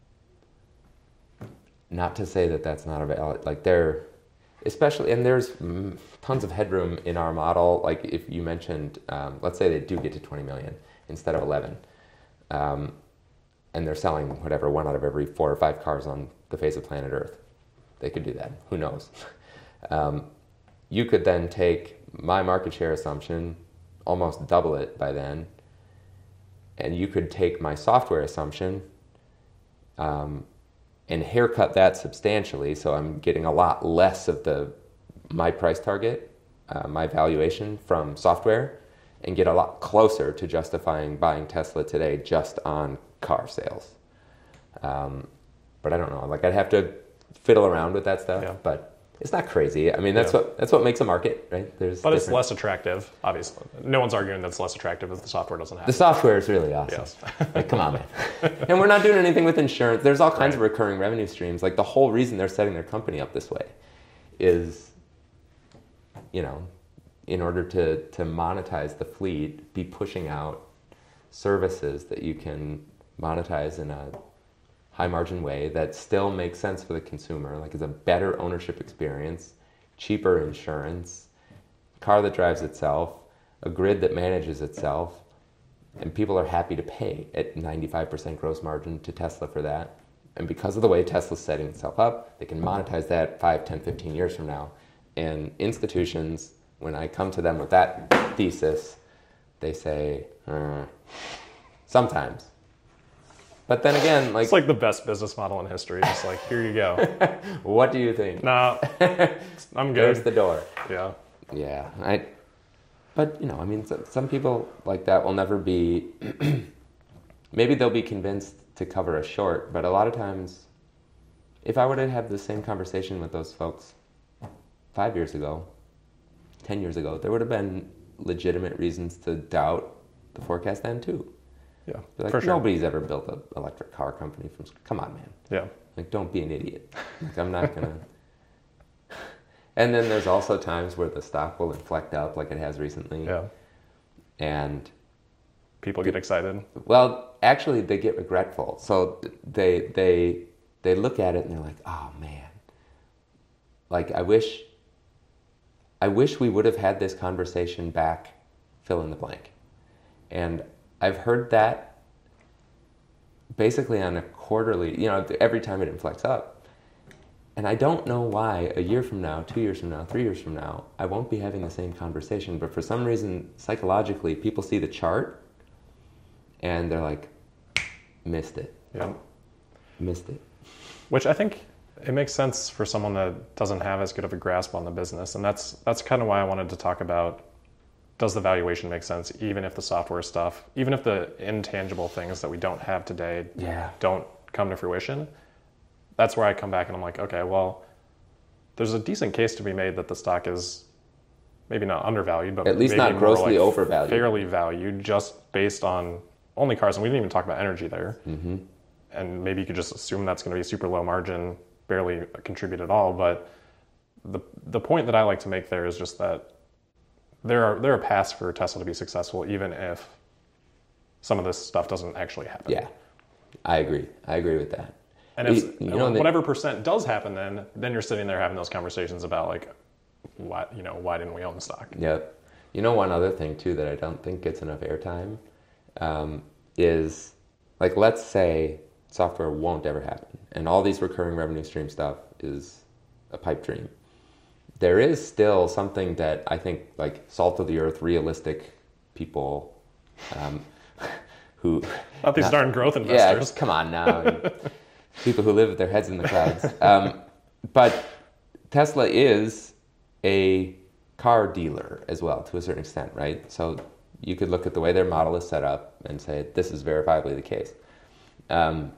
not to say that that's not a valid, like they're, especially, and there's tons of headroom in our model. Like if you mentioned, um, let's say they do get to twenty million instead of eleven, um, and they're selling whatever, one out of every four or five cars on the face of planet Earth. They could do that. Who knows? um, you could then take my market share assumption, almost double it by then, and you could take my software assumption um, and haircut that substantially, so I'm getting a lot less of the my price target, uh, my valuation from software, and get a lot closer to justifying buying Tesla today just on car sales. Um, but I don't know, like I'd have to fiddle around with that stuff, yeah. But it's not crazy. I mean, that's yeah. what that's what makes a market, right? There's but different... it's less attractive, obviously. No one's arguing that it's less attractive if the software doesn't have the it. software is really awesome. Yes. Like, come on, man. And we're not doing anything with insurance. There's all kinds right. of recurring revenue streams. Like the whole reason they're setting their company up this way is, you know, in order to to monetize the fleet, be pushing out services that you can monetize in a high margin way that still makes sense for the consumer, like it's a better ownership experience, cheaper insurance, car that drives itself, a grid that manages itself, and people are happy to pay at ninety-five percent gross margin to Tesla for that. And because of the way Tesla's setting itself up, they can monetize that five, ten, fifteen years from now. And institutions, when I come to them with that thesis, they say, uh, sometimes. But then again, like... It's like the best business model in history. Just like, here you go. What do you think? Nah, I'm good. There's the door. Yeah. Yeah. I. But, you know, I mean, some people like that will never be... Maybe they'll be convinced to cover a short, but a lot of times, if I were to have the same conversation with those folks five years ago, ten years ago, there would have been legitimate reasons to doubt the forecast then, too. Yeah, like, for sure. Nobody's ever built an electric car company from... Come on, man. Yeah. Like, don't be an idiot. Like, I'm not going to... And then there's also times where the stock will inflect up like it has recently. Yeah. And... People get excited. Well, actually, they get regretful. So they they they look at it and they're like, oh, man. Like, I wish... I wish we would have had this conversation back, fill in the blank. And... I've heard that basically on a quarterly, you know, every time it inflects up. And I don't know why a year from now, two years from now, three years from now, I won't be having the same conversation. But for some reason, psychologically, people see the chart and they're like, missed it. Yeah. Missed it. Which I think It makes sense for someone that doesn't have as good of a grasp on the business, and that's that's kind of why I wanted to talk about, does the valuation make sense, even if the software stuff, even if the intangible things that we don't have today Yeah. don't come to fruition. That's where I come back and I'm like, okay, well, there's a decent case to be made that the stock is maybe not undervalued, but At least maybe not more grossly like overvalued. fairly valued just based on only cars, and we didn't even talk about energy there. Mm-hmm. And maybe you could just assume that's going to be super low margin, barely contribute at all. But the the point that I like to make there is just that there are there are paths for Tesla to be successful, even if some of this stuff doesn't actually happen. Yeah, I agree. I agree with that. And if You- you know, whatever percent does happen, then then you're sitting there having those conversations about like, why you know why didn't we own the stock? Yep. You know, one other thing too that I don't think gets enough airtime um, is, like, let's say software won't ever happen, and all these recurring revenue stream stuff is a pipe dream. There is still something that I think, like, salt of the earth, realistic people um, who Not these not- darn growth yeah, investors. just come on now. People who live with their heads in the clouds. Um, but Tesla is a car dealer as well, to a certain extent, right? So you could look at the way their model is set up and say, this is verifiably the case. Um,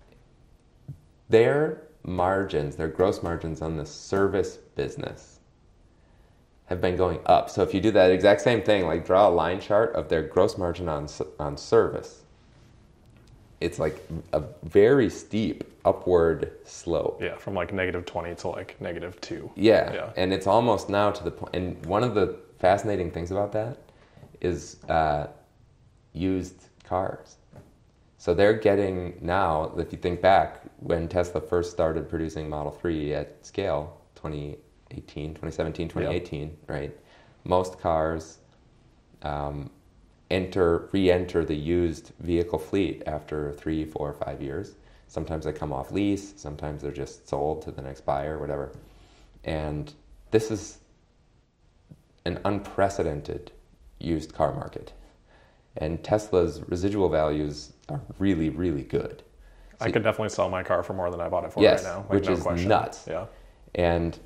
their margins, their gross margins on the service business have been going up. So if you do that exact same thing, like draw a line chart of their gross margin on on service, it's like a very steep upward slope. Yeah, from like negative twenty to like negative two. Yeah, Yeah. and it's almost now to the point. And one of the fascinating things about that is uh, used cars. So they're getting now, if you think back, when Tesla first started producing Model three at scale, twenty eighteen, twenty seventeen, twenty eighteen, right? Most cars um, enter, re-enter the used vehicle fleet after three, four, five years. Sometimes they come off lease, sometimes they're just sold to the next buyer, whatever. And this is an unprecedented used car market. And Tesla's residual values are really, really good. So I could definitely sell my car for more than I bought it for Yes, right now. Like, which no is question. nuts. Yeah. And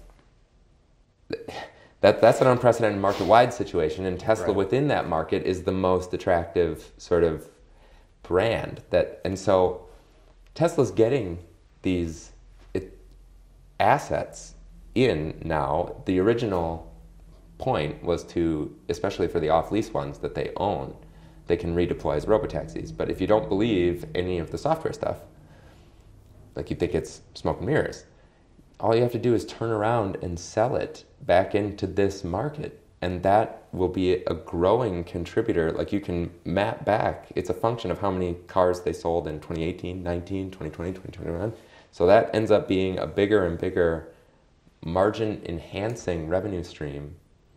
that that's an unprecedented market-wide situation, and Tesla Right. within that market is the most attractive sort of brand. That and so Tesla's getting these it, assets in now. The original point was to, especially for the off-lease ones that they own, they can redeploy as robotaxis. But if you don't believe any of the software stuff, like you think it's smoke and mirrors, all you have to do is turn around and sell it back into this market. And that will be a growing contributor. Like you can map back. It's a function of how many cars they sold in twenty eighteen, nineteen, twenty twenty, twenty twenty-one. So that ends up being a bigger and bigger margin enhancing revenue stream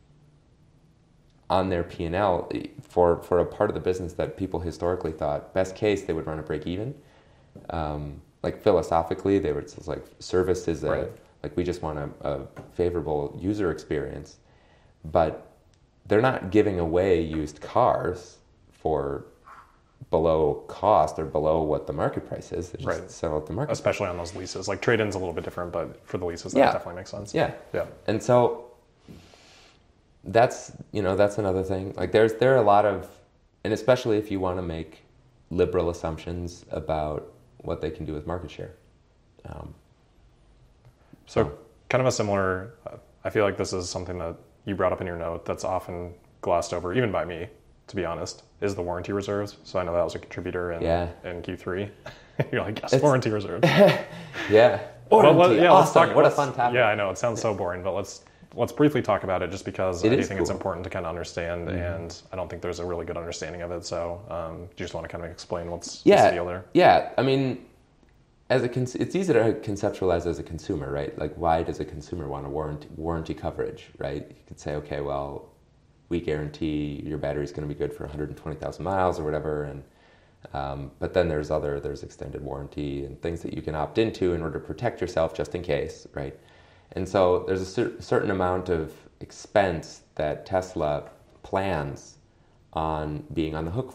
on their P and L for, for a part of the business that people historically thought, best case, they would run a break even. Um, like philosophically, they were just like, service is a, Right. like we just want a, a favorable user experience. But they're not giving away used cars for below cost or below what the market price is. They just Right. sell at the market. Especially on those leases. Like trade-in's a little bit different, but for the leases, that Yeah. definitely makes sense. Yeah. Yeah. And so that's, you know, that's another thing. Like there's, there are a lot of, and especially if you want to make liberal assumptions about what they can do with market share. Um, So kind of a similar, uh, I feel like this is something that you brought up in your note that's often glossed over, even by me, to be honest, is the warranty reserves. So I know that was a contributor in, Yeah. in Q three. You're like, yes, It's- warranty reserves. yeah. Well, Warranty. let- yeah, let's Awesome. talk- What a let's- fun topic. Yeah, I know, it sounds so boring, but let's let's briefly talk about it just because It I is think it's cool. important to kind of understand, Mm-hmm. and I don't think there's a really good understanding of it. So um, do you just want to kind of explain what's, Yeah. what's the deal there? Yeah. I mean, as a cons- it's easy to conceptualize as a consumer, right? Like, why does a consumer want a warranty warranty coverage, right? You could say, okay, well, we guarantee your battery's going to be good for one hundred twenty thousand miles or whatever, and um, but then there's other there's extended warranty and things that you can opt into in order to protect yourself just in case, right? And so there's a cer- certain amount of expense that Tesla plans on being on the hook for,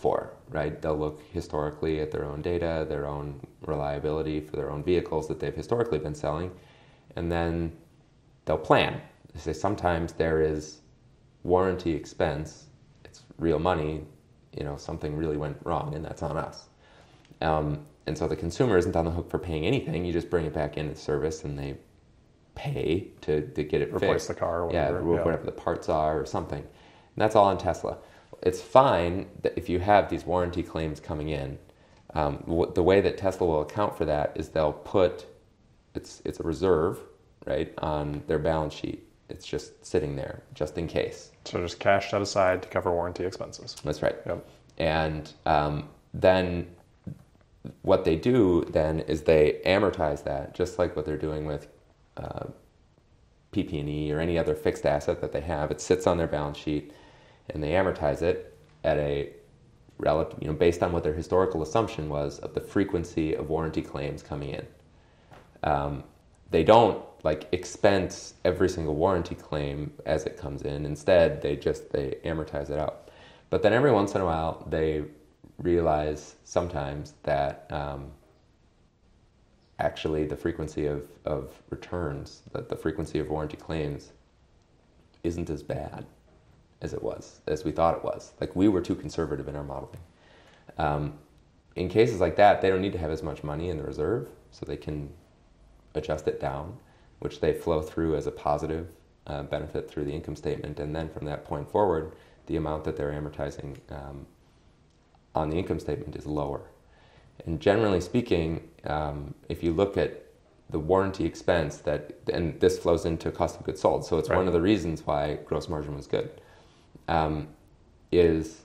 right? They'll look historically at their own data, their own reliability for their own vehicles that they've historically been selling, and then they'll plan. They say sometimes there is warranty expense, it's real money, you know, something really went wrong, and that's on us. Um, and so the consumer isn't on the hook for paying anything. You just bring it back into service, and they pay to, to get it Replace fixed. the car or yeah, whatever. Yeah, whatever the parts are or something. And that's all on Tesla. It's fine that if you have these warranty claims coming in, um, w- the way that Tesla will account for that is they'll put, it's it's a reserve, right, on their balance sheet. It's just sitting there, just in case. So just cash set aside to cover warranty expenses. That's right. Yep. And um, then what they do then is they amortize that, just like what they're doing with uh, P P and E or any other fixed asset that they have. It sits on their balance sheet, and they amortize it at a relative, you know, based on what their historical assumption was of the frequency of warranty claims coming in. Um, they don't like expense every single warranty claim as it comes in. Instead, they just they amortize it out. But then every once in a while, they realize sometimes that um, actually the frequency of, of returns, that the frequency of warranty claims isn't as bad as it was, as we thought it was. Like, we were too conservative in our modeling. Um, in cases like that, they don't need to have as much money in the reserve, so they can adjust it down, which they flow through as a positive uh, benefit through the income statement. And then from that point forward, the amount that they're amortizing um, on the income statement is lower. And generally speaking, um, if you look at the warranty expense, that, and this flows into cost of goods sold, so it's right. one of the reasons why gross margin was good, um, is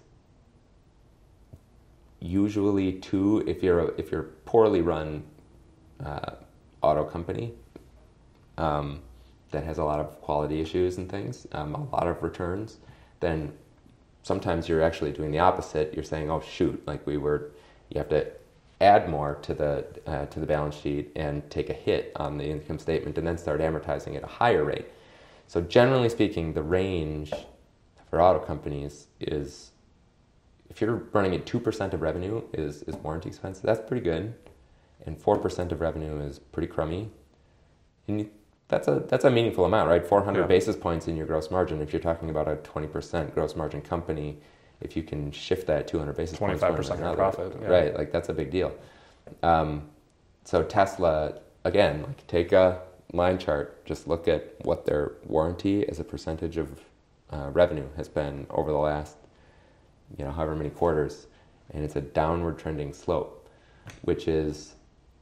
usually two, if you're a, if you're a poorly run uh, auto company um, that has a lot of quality issues and things, um, a lot of returns, then sometimes you're actually doing the opposite. You're saying, oh shoot, like we were, you have to add more to the uh, to the balance sheet and take a hit on the income statement and then start amortizing at a higher rate. So generally speaking, the range for auto companies is, if you're running at two percent of revenue is, is warranty expense, that's pretty good. And four percent of revenue is pretty crummy. And you, that's a that's a meaningful amount, right? four hundred yeah. basis points in your gross margin. If you're talking about a twenty percent gross margin company, if you can shift that two hundred basis points, twenty-five percent of profit. Yeah. Right, like that's a big deal. Um, so Tesla, again, like take a line chart, just look at what their warranty as a percentage of uh, revenue has been over the last, you know, however many quarters, and it's a downward trending slope, which is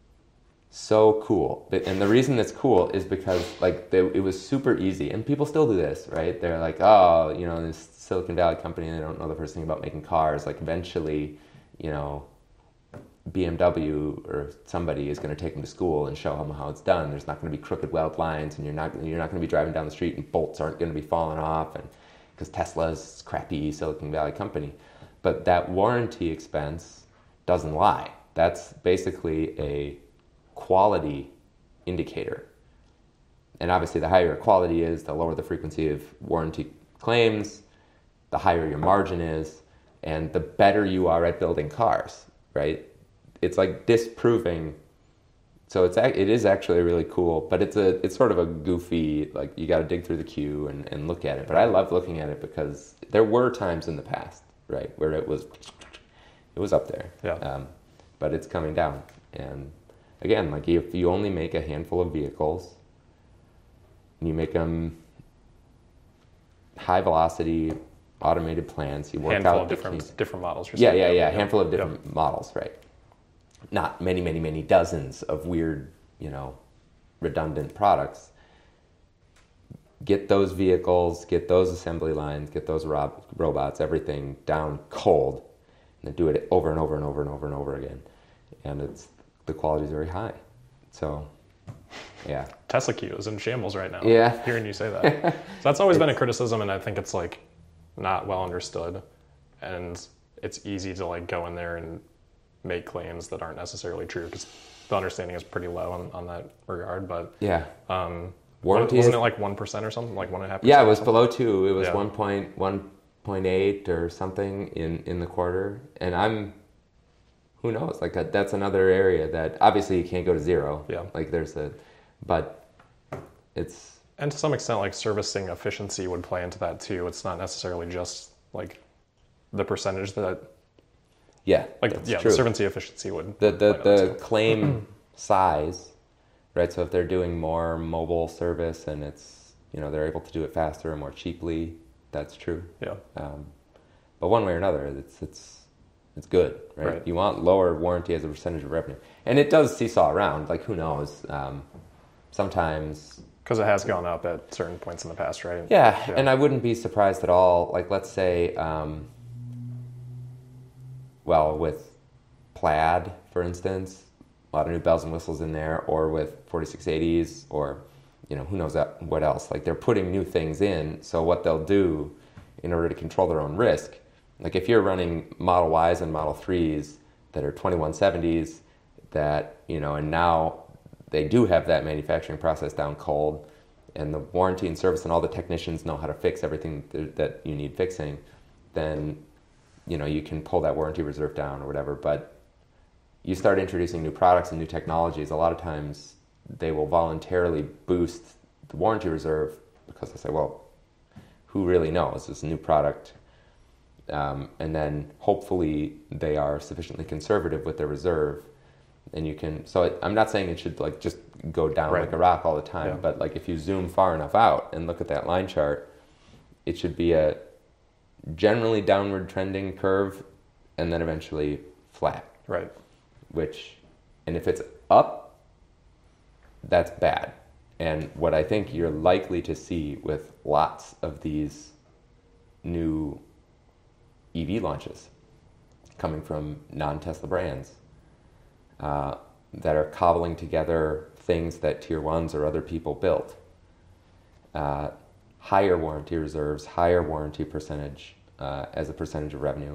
so cool. And the reason it's cool is because like they, it was super easy, and people still do this, right? They're like, oh, you know, this Silicon Valley company, and they don't know the first thing about making cars. Like eventually, you know, B M W or somebody is going to take them to school and show them how it's done. There's not going to be crooked weld lines, and you're not you're not going to be driving down the street and bolts aren't going to be falling off, and because Tesla's crappy Silicon Valley company. But that warranty expense doesn't lie. That's basically a quality indicator. And obviously the higher your quality is, the lower the frequency of warranty claims, the higher your margin is, and the better you are at building cars, right? It's like disproving. So it's it is actually really cool, but it's a it's sort of a goofy, like you got to dig through the queue and, and look at it. But I love looking at it because there were times in the past, right, where it was it was up there. Yeah. Um, but it's coming down. And again, like if you only make a handful of vehicles, and you make them high velocity, automated plants, you work handful out of different keys. different models. You're Yeah, saying. yeah, yeah. Yep. Handful of different Yep. models, right? Not many, many, many dozens of weird, you know, redundant products. Get those vehicles, get those assembly lines, get those rob- robots, everything down cold, and then do it over and over and over and over and over again. And it's the quality is very high. So, yeah. Tesla Q is in shambles right now. Yeah. Hearing you say that. So that's always been a criticism, and I think it's like not well understood, and it's easy to like go in there and make claims that aren't necessarily true because the understanding is pretty low on, on that regard. But Yeah. um, Warranty wasn't is- it like one percent or something, like one and a half? Yeah, it was below two. It was Yeah. one point one point eight or something in, in the quarter. And I'm, who knows? Like a, that's another area that obviously you can't go to zero. Yeah. Like there's a, but it's. And to some extent, like servicing efficiency would play into that too. It's not necessarily just like the percentage that. Yeah. Like that's yeah, true. the servicing efficiency would. The the would the claim size, right? So if they're doing more mobile service and it's, you know, they're able to do it faster and more cheaply, that's true. Yeah. Um, but one way or another, it's it's it's good, right? Right. You want lower warranty as a percentage of revenue, and it does seesaw around. Like who knows? Um, sometimes because it has gone up at certain points in the past, right? Yeah, yeah. And I wouldn't be surprised at all. Like let's say, um, well, with Plaid, for instance, a lot of new bells and whistles in there, or with forty-six eighties, or you know, who knows that, what else. Like they're putting new things in. So what they'll do in order to control their own risk, like if you're running Model Ys and Model threes that are twenty-one seventies, that, you know, and now they do have that manufacturing process down cold, and the warranty and service and all the technicians know how to fix everything th- that you need fixing, then, you know, you can pull that warranty reserve down or whatever. But you start introducing new products and new technologies, a lot of times they will voluntarily boost the warranty reserve because they say, well, who really knows? It's a new product. Um, and then hopefully they are sufficiently conservative with their reserve. And you can, so it, I'm not saying it should like just go down Right. like a rock all the time, Yeah. but like if you zoom far enough out and look at that line chart, it should be a generally downward trending curve and then eventually flat. Right. Which, and if it's up, that's bad. And what I think you're likely to see with lots of these new E V launches coming from non-Tesla brands uh, that are cobbling together things that tier ones or other people built. Uh, higher warranty reserves, higher warranty percentage uh, as a percentage of revenue.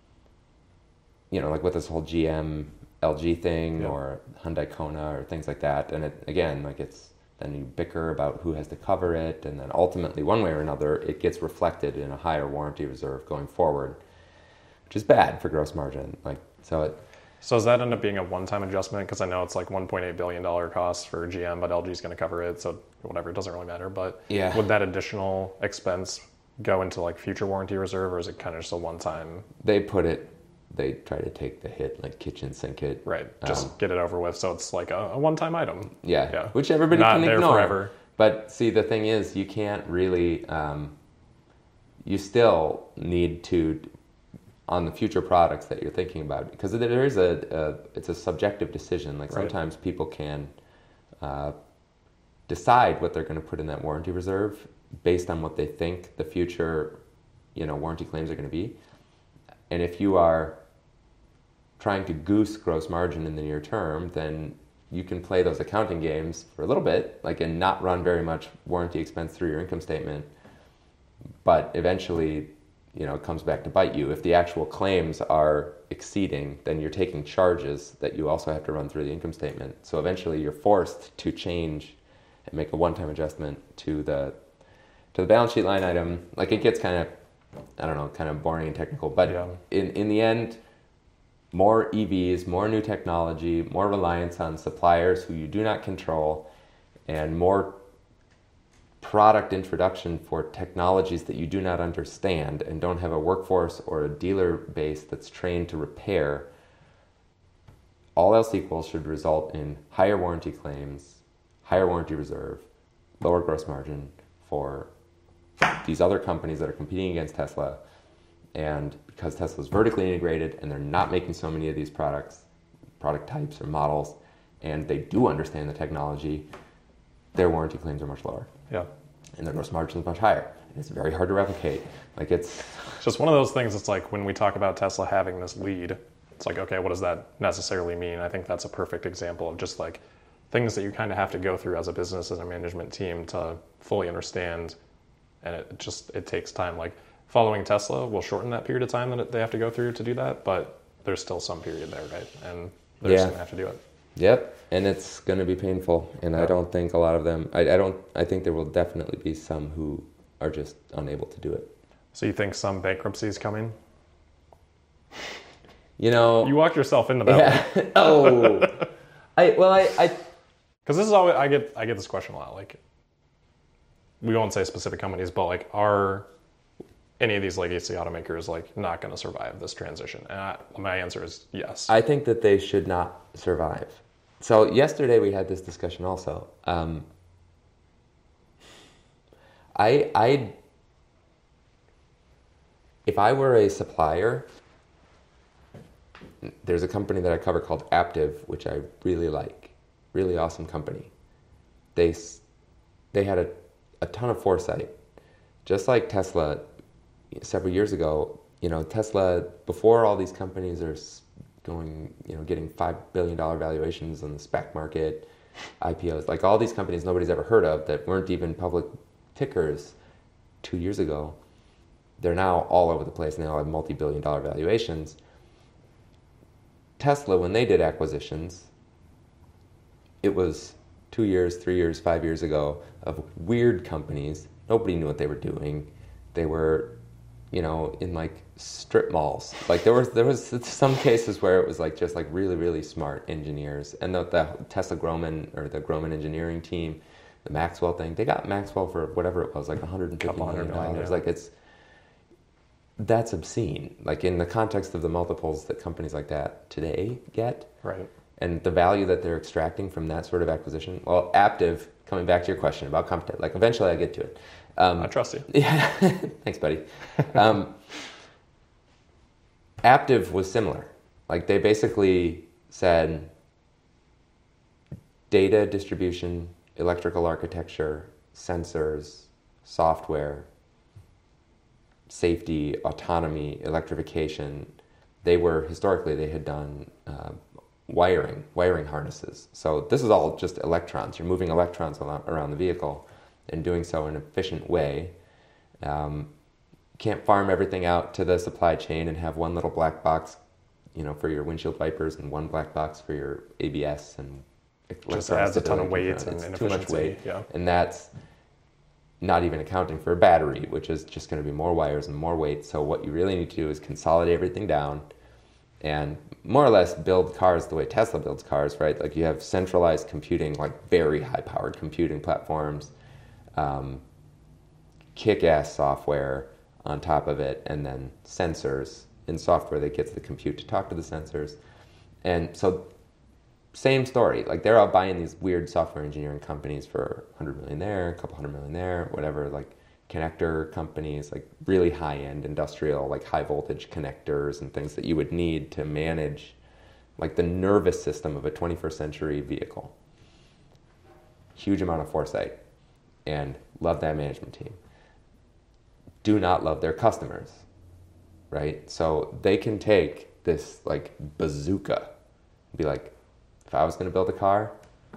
You know, like with this whole G M L G thing, yeah. or Hyundai Kona or things like that. And it, again, like it's, then you bicker about who has to cover it, and then ultimately, one way or another, it gets reflected in a higher warranty reserve going forward, which is bad for gross margin. Like, so it. So does that end up being a one-time adjustment? Because I know it's like one point eight billion dollars cost for G M, but L G is going to cover it, so whatever, it doesn't really matter. But Yeah. would that additional expense go into like future warranty reserve, or is it kind of just a one-time? They put it, they try to take the hit, like kitchen sink it. Right, just Um, get it over with, so it's like a, a one-time item. Yeah, Yeah. which everybody Not can there ignore. forever. But see, the thing is, you can't really, um, you still need to, on the future products that you're thinking about, because there is a, a it's a subjective decision. Like Right. sometimes people can uh, decide what they're going to put in that warranty reserve based on what they think the future, you know, warranty claims are going to be. And if you are trying to goose gross margin in the near term, then you can play those accounting games for a little bit, like, and not run very much warranty expense through your income statement. But eventually, you know, it comes back to bite you. If the actual claims are exceeding, then you're taking charges that you also have to run through the income statement. So eventually you're forced to change and make a one-time adjustment to the to the balance sheet line item. Like, it gets kind of, I don't know, kind of boring and technical. But Yeah. in, in the end, more E Vs, more new technology, more reliance on suppliers who you do not control, and more product introduction for technologies that you do not understand and don't have a workforce or a dealer base that's trained to repair, all else equal should result in higher warranty claims, higher warranty reserve, lower gross margin for these other companies that are competing against Tesla. And because Tesla's vertically integrated and they're not making so many of these products, product types or models, and they do understand the technology, their warranty claims are much lower. Yeah. And their gross margin is much higher. And it's very hard to replicate. Like, it's... It's just one of those things. It's like when we talk about Tesla having this lead, it's like, okay, what does that necessarily mean? I think that's a perfect example of just like things that you kind of have to go through as a business, as a management team to fully understand. And it just, it takes time. Like, following Tesla will shorten that period of time that they have to go through to do that, but there's still some period there, right? And they're Yeah. just gonna have to do it. Yep, and it's going to be painful. And Yeah. I don't think a lot of them... I, I don't... I think there will definitely be some who are just unable to do it. So you think some bankruptcy is coming? You know, You walked yourself into that one. yeah. oh, I well, I, I Because this is always, I get I get this question a lot. Like, we won't say specific companies, but like, are any of these legacy automakers like not going to survive this transition? And I, my answer is yes. I think that they should not survive. So yesterday we had this discussion also. Um, I I if I were a supplier, there's a company that I cover called Aptiv, which I really like. Really awesome company. They they had a, a ton of foresight. Just like Tesla several years ago, you know, Tesla, before all these companies are going, you know, getting five billion dollars valuations on the SPAC market, I P Os, like all these companies nobody's ever heard of that weren't even public tickers two years ago, they're now all over the place and they all have multi-billion dollar valuations. Tesla, when they did acquisitions, it was two years, three years, five years ago of weird companies. Nobody knew what they were doing. They were, you know, in like strip malls. Like there was there was some cases where it was like just like really really smart engineers. And the, the Tesla Grohmann or the Grohmann engineering team, the Maxwell thing, they got Maxwell for whatever it was, like one hundred fifty million dollars. Yeah. Like it's that's obscene. Like in the context of the multiples that companies like that today get. Right. And the value that they're extracting from that sort of acquisition. Well, Aptiv, coming back to your question about competition, like eventually I get to it. Um, I trust you. Yeah, thanks, buddy. Um, Aptiv was similar. Like they basically said data distribution, electrical architecture, sensors, software, safety, autonomy, electrification. They were, historically, they had done uh, wiring, wiring harnesses. So this is all just electrons. You're moving electrons around the vehicle and doing so in an efficient way. Um, can't farm everything out to the supply chain and have one little black box, you know, for your windshield wipers and one black box for your A B S and just adds a ton of weight and it's inefficiency. Too much weight, yeah. And that's not even accounting for a battery, which is just going to be more wires and more weight. So what you really need to do is consolidate everything down and more or less build cars the way Tesla builds cars, right? Like you have centralized computing, like very high-powered computing platforms, um, kick-ass software on top of it, and then sensors and software that gets the compute to talk to the sensors. And so same story. Like they're out buying these weird software engineering companies for one hundred million there, a couple hundred million there, whatever, like connector companies, like really high-end industrial, like high-voltage connectors and things that you would need to manage like the nervous system of a twenty-first century vehicle. Huge amount of foresight, and love that management team. Do not love their customers, right? So they can take this like bazooka and be like, if I was going to build a car,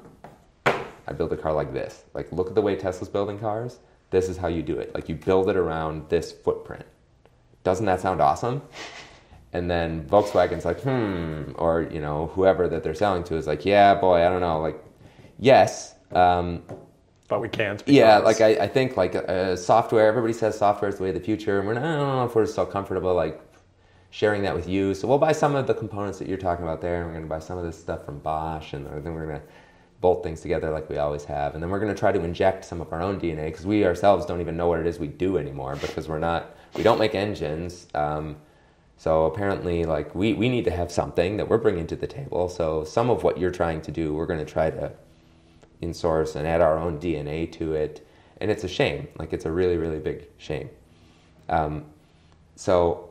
I'd build a car like this. Like, look at the way Tesla's building cars. This is how you do it. Like, you build it around this footprint. Doesn't that sound awesome? And then Volkswagen's like, hmm, or, you know, whoever that they're selling to is like, yeah, boy, I don't know. Like, yes. Um, but we can't. Yeah, like, I, I think, like, uh, software, everybody says software is the way of the future. And we're not, I don't know if we're so comfortable, like, sharing that with you. So we'll buy some of the components that you're talking about there, and we're going to buy some of this stuff from Bosch, and then we're going to bolt things together like we always have. And then we're going to try to inject some of our own D N A, because we ourselves don't even know what it is we do anymore, because we're not, we don't make engines. Um, so apparently, like, we, we need to have something that we're bringing to the table. So some of what you're trying to do, we're going to try to in-source and add our own D N A to it. And it's a shame. Like, it's a really, really big shame. Um, so...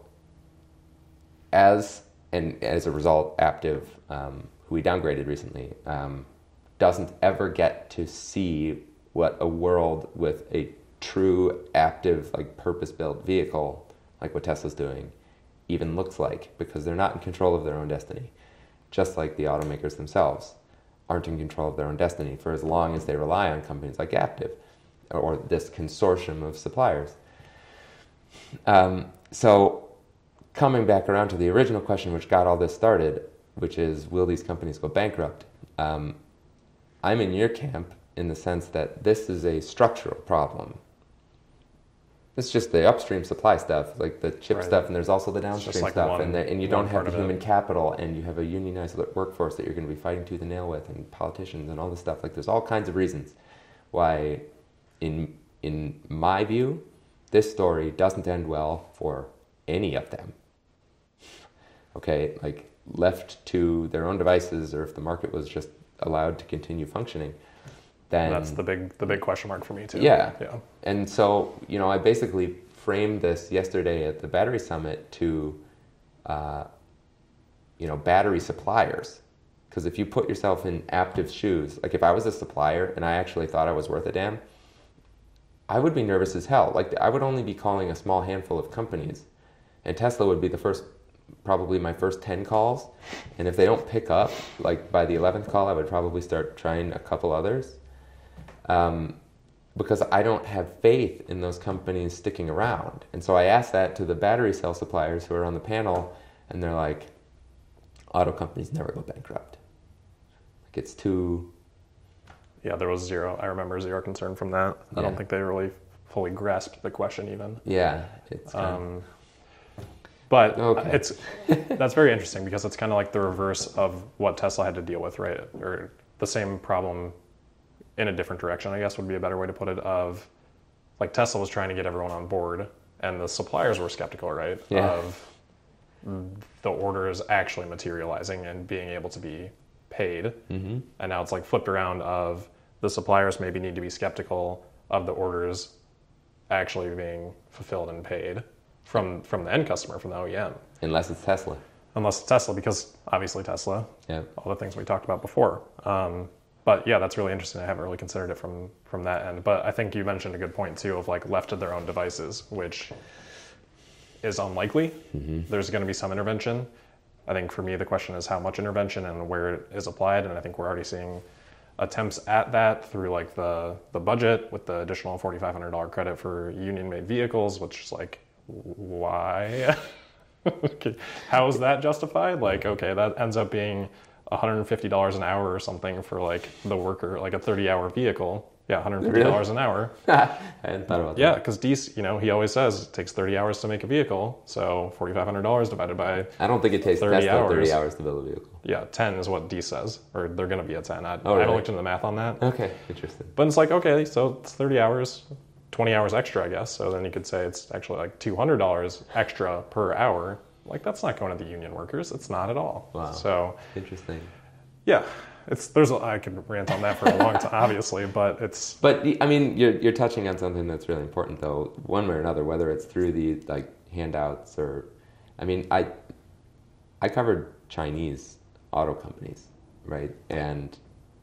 As and as a result, Aptiv, um, who we downgraded recently, um, doesn't ever get to see what a world with a true active, like purpose-built vehicle, like what Tesla's doing, even looks like, because they're not in control of their own destiny. Just like the automakers themselves aren't in control of their own destiny for as long as they rely on companies like Aptiv or, or this consortium of suppliers. Um, so. Coming back around to the original question, which got all this started, which is, will these companies go bankrupt? Um, I'm in your camp in the sense that this is a structural problem. it's just the upstream supply stuff, like the chip Right. stuff, and there's also the It's downstream just like stuff, one- and, the, and you one don't have part the of it. human capital, and you have a unionized workforce that you're going to be fighting tooth and nail with, and politicians and all this stuff. Like, there's all kinds of reasons why, in in my view, this story doesn't end well for any of them. Okay, like left to their own devices, or if the market was just allowed to continue functioning, then That's the big the big question mark for me too. Yeah. Yeah. And so, you know, I basically framed this yesterday at the battery summit to, uh, you know, battery suppliers. Because if you put yourself in Aptiv's shoes, like if I was a supplier and I actually thought I was worth a damn, I would be nervous as hell. Like, I would only be calling a small handful of companies, and Tesla would be the first, probably my first ten calls. And if they don't pick up, like by the eleventh call, I would probably start trying a couple others. Um, because I don't have faith in those companies sticking around. And so I asked that to the battery cell suppliers who are on the panel, and they're like, auto companies never go bankrupt. Like, it's too... Yeah, there was zero. I remember zero concern from that. I Yeah. don't think they really fully grasped the question even. Yeah, it's kind of... Um, but Okay. it's that's very interesting because it's kind of like the reverse of what Tesla had to deal with, right? Or the same problem in a different direction, I guess would be a better way to put it. Of like Tesla was trying to get everyone on board, and the suppliers were skeptical, right? Yeah. Of the orders actually materializing and being able to be paid. Mm-hmm. And now it's like flipped around of the suppliers maybe need to be skeptical of the orders actually being fulfilled and paid from from the end customer, from the O E M. Unless it's Tesla. Unless it's Tesla, because obviously Tesla, Yeah. all the things we talked about before. Um, but yeah, that's really interesting. I haven't really considered it from from that end. But I think you mentioned a good point too of like left to their own devices, which is unlikely. Mm-hmm. There's going to be some intervention. I think for me, the question is how much intervention and where it is applied. And I think we're already seeing attempts at that through like the, the budget with the additional forty-five hundred dollars credit for union-made vehicles, which is like, why? Okay. How is that justified? Like, okay, that ends up being one hundred fifty dollars an hour or something for like the worker, like a thirty hour vehicle. Yeah, one hundred fifty dollars Really? an hour. I hadn't thought about Yeah, that. because Dees, you know, he always says it takes thirty hours to make a vehicle. So forty-five hundred dollars divided by, I don't think it takes thirty Tesla hours. thirty hours to build a vehicle. yeah, ten is what Dees says. Or they're going to be at ten. I, Oh, I haven't really? looked into the math on that. Okay, interesting. But it's like, okay, so it's thirty hours, twenty hours extra, I guess. So then you could say it's actually like two hundred dollars extra per hour. Like, that's not going to the union workers. It's not at all. Wow. So, Interesting. yeah, it's there's a, I could rant on that for a long time, obviously, but it's But I mean, you're you're touching on something that's really important, though. One way or another, whether it's through the like handouts or, I mean, I I covered Chinese auto companies, right? And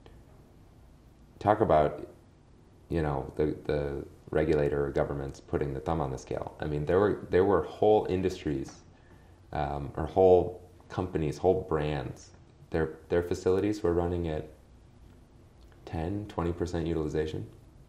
talk about, you know, the the regulator or governments putting the thumb on the scale. I mean, there were there were whole industries, um, or whole companies, whole brands. Their their facilities were running at ten, twenty percent utilization,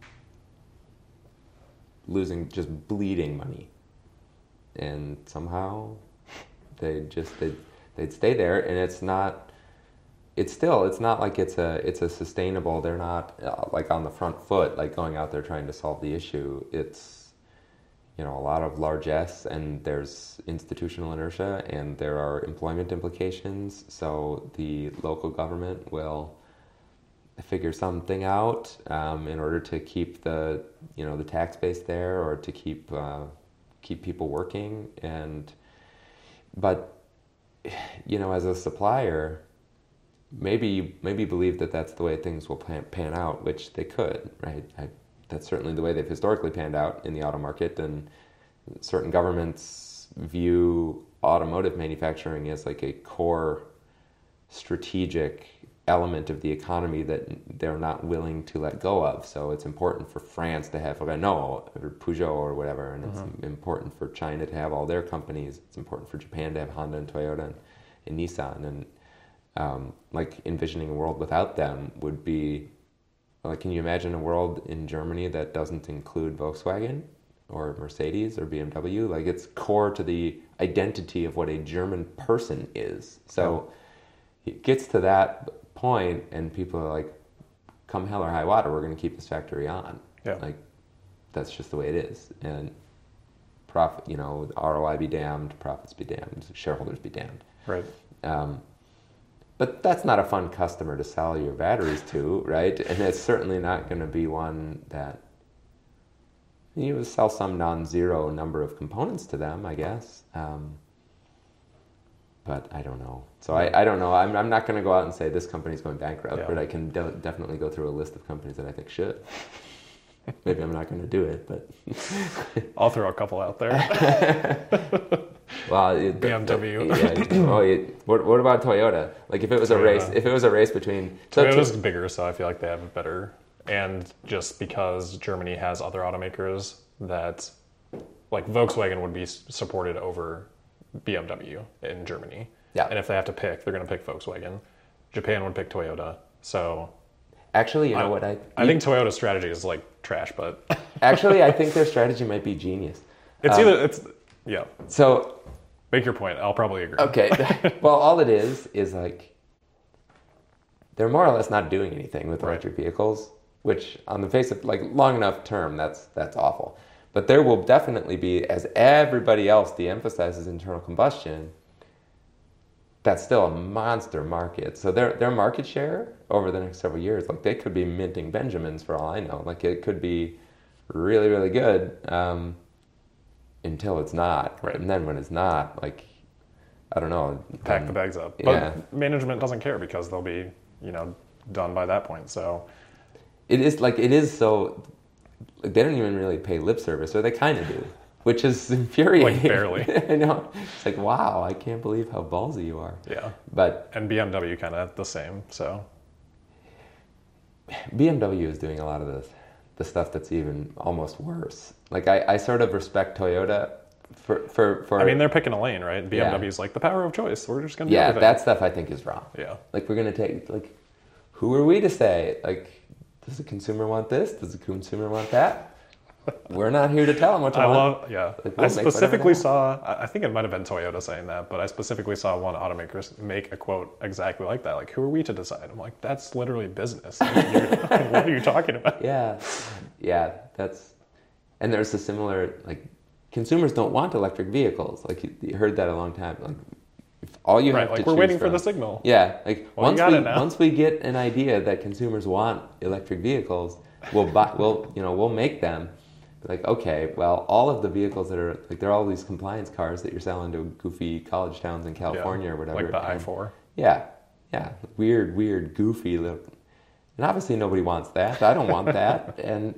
losing, just bleeding money. And somehow they just, they'd, they'd stay there, and it's not, it's still, it's not like it's a, it's a sustainable, they're not uh, like on the front foot, like going out there trying to solve the issue. It's, you know, a lot of largesse, and there's institutional inertia, and there are employment implications. So the local government will figure something out um, in order to keep the, you know, the tax base there, or to keep uh, keep people working. And but you know, as a supplier, maybe you maybe believe that that's the way things will pan, pan out, which they could, right? I, That's certainly the way they've historically panned out in the auto market, and certain governments view automotive manufacturing as like a core strategic element of the economy that they're not willing to let go of. So it's important for France to have Renault or Peugeot or whatever, and it's Mhm. important for China to have all their companies. It's important for Japan to have Honda and Toyota and, and Nissan. And um, like envisioning a world without them would be, like, can you imagine a world in Germany that doesn't include Volkswagen or Mercedes or B M W? Like, it's core to the identity of what a German person is. So it gets to that point, and people are like, come hell or high water, we're going to keep this factory on. Yeah. Like, that's just the way it is. And profit, you know, R O I be damned, profits be damned, shareholders be damned. Right. Um, but that's not a fun customer to sell your batteries to, right? And it's certainly not going to be one that you would sell some non-zero number of components to them, I guess. Um, but I don't know. So I, I don't know. I'm I'm not going to go out and say this company's going bankrupt, Yeah. but I can de- definitely go through a list of companies that I think should. Maybe I'm not going to do it, but I'll throw a couple out there. well, it, B M W. Yeah. Oh, it, what what about Toyota? Like if it was Toyota. a race, if it was a race between so Toyota's bigger, so I feel like they have it better. And just because Germany has other automakers that, like Volkswagen would be s- supported over B M W in Germany. Yeah. And if they have to pick, they're going to pick Volkswagen. Japan would pick Toyota. So Actually, you know I, what I I think Toyota's strategy is like trash, but actually I think their strategy might be genius. it's Um, either it's yeah. So Make your point. I'll probably agree. okay, well, all it is is like they're more or less not doing anything with Right. electric vehicles, which on the face of like long enough term, that's that's awful. But there will definitely be, as everybody else de-emphasizes internal combustion, that's still a monster market. So their their market share over the next several years, like they could be minting Benjamins for all I know. Like it could be really, really good um, until it's not. Right. And then when it's not, like, I don't know. Pack then- the bags up. But Yeah. management doesn't care because they'll be, you know, done by that point. So It is like, it is so, like, they don't even really pay lip service, or they kind of do, which is infuriating. Like, barely. I know. It's like, wow, I can't believe how ballsy you are. yeah. But And B M W kind of the same. So B M W is doing a lot of the, the stuff that's even almost worse. Like, I, I sort of respect Toyota for, for, for I mean, they're picking a lane, right? Yeah. B M W's like the power of choice. We're just going to do yeah, everything. that stuff I think is wrong. Yeah. Like, we're going to take, like, who are we to say? Like, does the consumer want this? Does the consumer want that? We're not here to tell them what to I want. love, yeah. Like, I we'll make whatever specifically they saw, I I think it might have been Toyota saying that, but I specifically saw one automaker make a quote exactly like that. Like, who are we to decide? I'm like, that's literally business. Like, you're- what are you talking about? Yeah, yeah, that's, and there's a similar, like, consumers don't want electric vehicles. Like, you, you heard that a long time. Like, if all you Right, have like to we're choose waiting for from- the signal. Yeah, like Well, you once got we it now. once we get an idea that consumers want electric vehicles, we'll buy, we'll you know we'll make them. Like, okay, well, all of the vehicles that are like, there are all these compliance cars that you're selling to goofy college towns in California Yeah, or whatever. like the I and- four. Yeah, yeah, weird, weird, goofy little. And obviously nobody wants that. I don't want that. And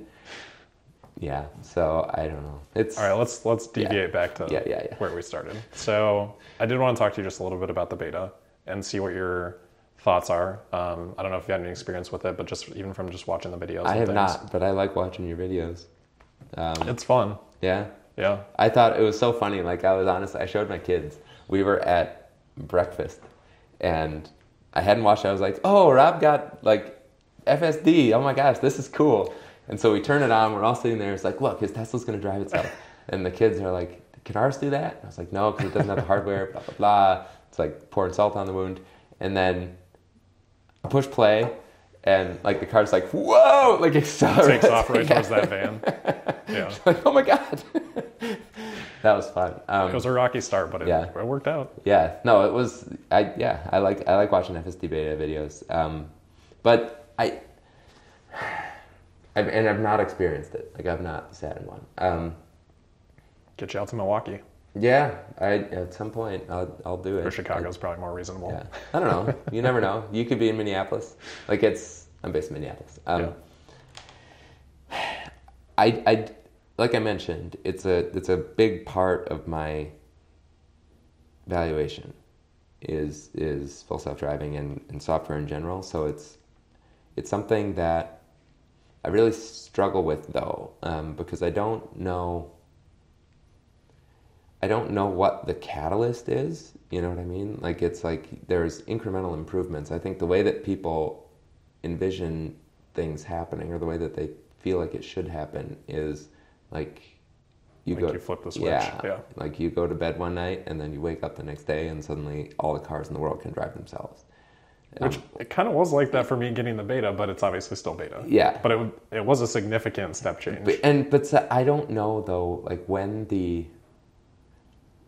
yeah, so I don't know. It's All right, let's let's deviate back to Yeah, yeah, yeah. where we started. So I did want to talk to you just a little bit about the beta and see what your thoughts are. Um, I don't know if you had any experience with it, but just even from just watching the videos. I and have things. not, but I like watching your videos. Um, It's fun. yeah. Yeah. I thought it was so funny. Like, I was honest, I showed my kids. We were at breakfast and I hadn't watched it. I was like, oh, Rob got like F S D. Oh my gosh, this is cool. And so we turn it on. We're all sitting there. It's like, look, his Tesla's going to drive itself. And the kids are like, can ours do that? And I was like, no, because it doesn't have the hardware, blah, blah, blah. It's like pouring salt on the wound. And then I push play. And like the car's like, whoa, like accelerates. Takes off right towards that van. Yeah. Like, oh my God. That was fun. Um, It was a rocky start, but it, Yeah. it worked out. Yeah, no, it was. I yeah, I like I like watching F S D beta videos. Um, but I, I've, and I've not experienced it. Like, I've not sat in one. Um, Get you out to Milwaukee. yeah, I at some point I'll I'll do it. Or Chicago's probably more reasonable. Yeah, I don't know. You never know. You could be in Minneapolis. Like, it's I'm based in Minneapolis. Um, I I like I mentioned, it's a it's a big part of my valuation is is full self-driving and, and software in general. So it's it's something that I really struggle with, though, um, because I don't know I don't know what the catalyst is. You know what I mean? Like, it's like there's incremental improvements. I think the way that people envision things happening, or the way that they feel like it should happen, is like you Like go you flip the switch. Yeah, Yeah. like you go to bed one night and then you wake up the next day and suddenly all the cars in the world can drive themselves. Which Um, it kind of was like that for me getting the beta, but it's obviously still beta. Yeah. But it it was a significant step change. But, and but so I don't know though, like when the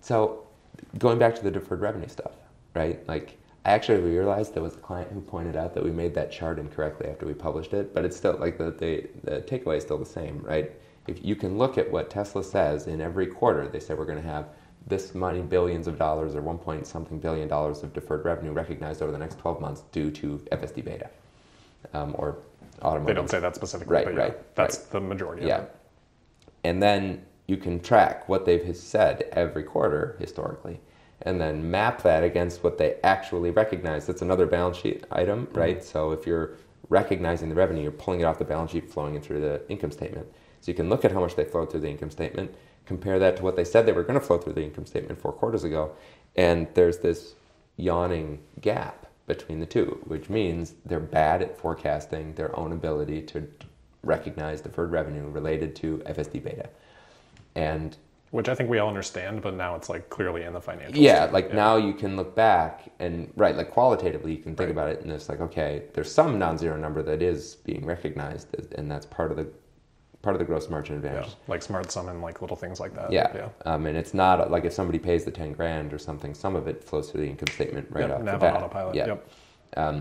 So going back to the deferred revenue stuff, right? Like I actually realized there was a client who pointed out that we made that chart incorrectly after we published it, but it's still like the, the, the takeaway is still the same, right? If you can look at what Tesla says in every quarter, they say we're going to have this many billions of dollars or one point something billion dollars of deferred revenue recognized over the next twelve months due to F S D beta um, or automotive. They don't say that specifically, right, but right, yeah, that's right. the majority yeah. of it. And then you can track what they've said every quarter historically and then map that against what they actually recognize. That's another balance sheet item, right? Mm-hmm. So if you're recognizing the revenue, you're pulling it off the balance sheet, flowing it through the income statement. So you can look at how much they flowed through the income statement, compare that to what they said they were going to flow through the income statement four quarters ago, and there's this yawning gap between the two, which means they're bad at forecasting their own ability to recognize deferred revenue related to F S D beta. And which I think we all understand, but now it's like clearly in the financials. Yeah, like yeah. Now you can look back and, right, like qualitatively you can think right. about it and it's like, okay, there's some non-zero number that is being recognized and that's part of the part of the gross margin advantage. Yeah, like smart sum and like little things like that. Yeah, yeah. Um, and it's not like if somebody pays the ten grand or something, some of it flows through the income statement right yep, off the nav bat. On autopilot. Yeah. Yep. Um,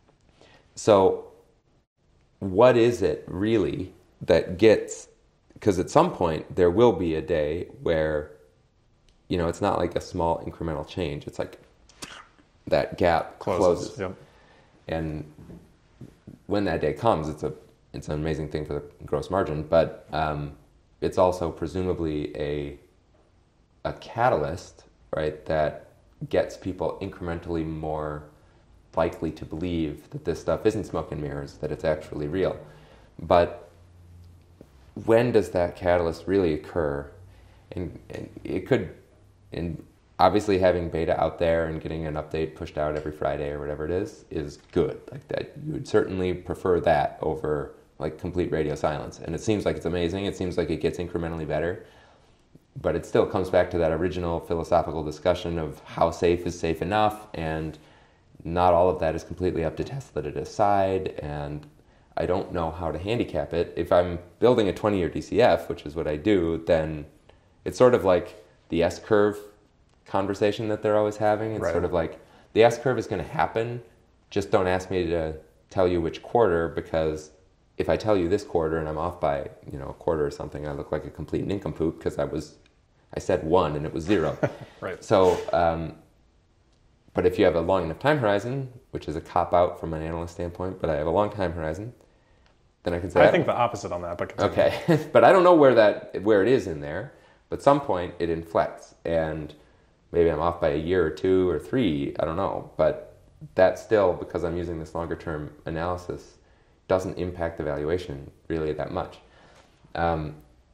so what is it really that gets, because at some point there will be a day where, you know, it's not like a small incremental change. It's like that gap closes. closes. Yep. And when that day comes, it's a it's an amazing thing for the gross margin, but um, it's also presumably a a catalyst, right, that gets people incrementally more likely to believe that this stuff isn't smoke and mirrors, that it's actually real. But when does that catalyst really occur? And, and it could, and obviously having beta out there and getting an update pushed out every Friday or whatever it is, is good. Like that, you would certainly prefer that over like complete radio silence. And it seems like it's amazing. It seems like it gets incrementally better. But it still comes back to that original philosophical discussion of how safe is safe enough, and not all of that is completely up to Tesla to decide, and I don't know how to handicap it. If I'm building a twenty-year D C F, which is what I do, then it's sort of like the S-curve conversation that they're always having. It's right. sort of like, the S-curve is going to happen, just don't ask me to tell you which quarter, because if I tell you this quarter and I'm off by, you know, a quarter or something, I look like a complete nincompoop because I was, I said one and it was zero. Right. So, um, but if you have a long enough time horizon, which is a cop-out from an analyst standpoint, but I have a long time horizon, then I can say... I think the opposite on that, but continue. Okay. But I don't know where that where it is in there, but at some point it inflects, and maybe I'm off by a year or two or three, I don't know, but that still, because I'm using this longer-term analysis, doesn't impact the valuation really that much. Um,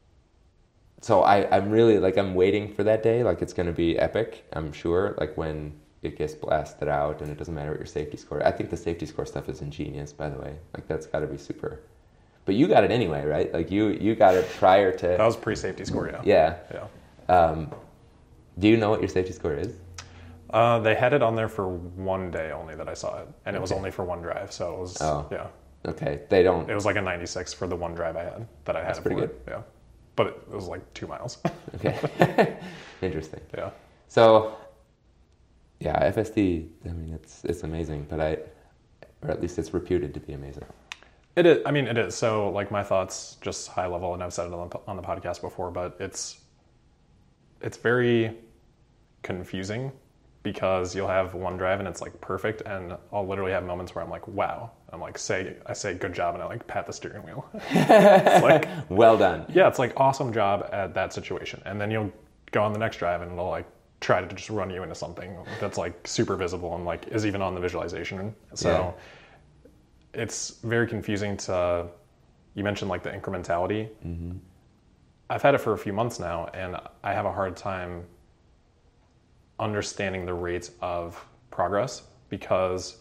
so I, I'm really, like, I'm waiting for that day. Like, it's going to be epic, I'm sure, like when it gets blasted out and it doesn't matter what your safety score. I think the safety score stuff is ingenious, by the way. Like, that's got to be super. But you got it anyway, right? Like, you, you got it prior to... That was pre-safety score, yeah. Yeah. Yeah. Um, do you know what your safety score is? Uh, they had it on there for one day only that I saw it, and it okay. was only for one drive, so it was, oh. yeah. Okay, they don't... It was like a ninety-six for the one drive I had, that I had That's it pretty for. good. Yeah. But it was like two miles. Okay. Interesting. Yeah. So, yeah, F S D, I mean, it's it's amazing, but I, or at least it's reputed to be amazing. It is, I mean, it is. So, like, my thoughts, just high level, and I've said it on the, on the podcast before, but it's it's very confusing, because you'll have one drive and it's like perfect, and I'll literally have moments where I'm like, wow. I'm like, say, I say good job, and I like pat the steering wheel. It's like, well done. Yeah, it's like awesome job at that situation. And then you'll go on the next drive and it'll like try to just run you into something that's like super visible and like is even on the visualization. So yeah. It's very confusing to, you mentioned like the incrementality. Mm-hmm. I've had it for a few months now, and I have a hard time understanding the rates of progress, because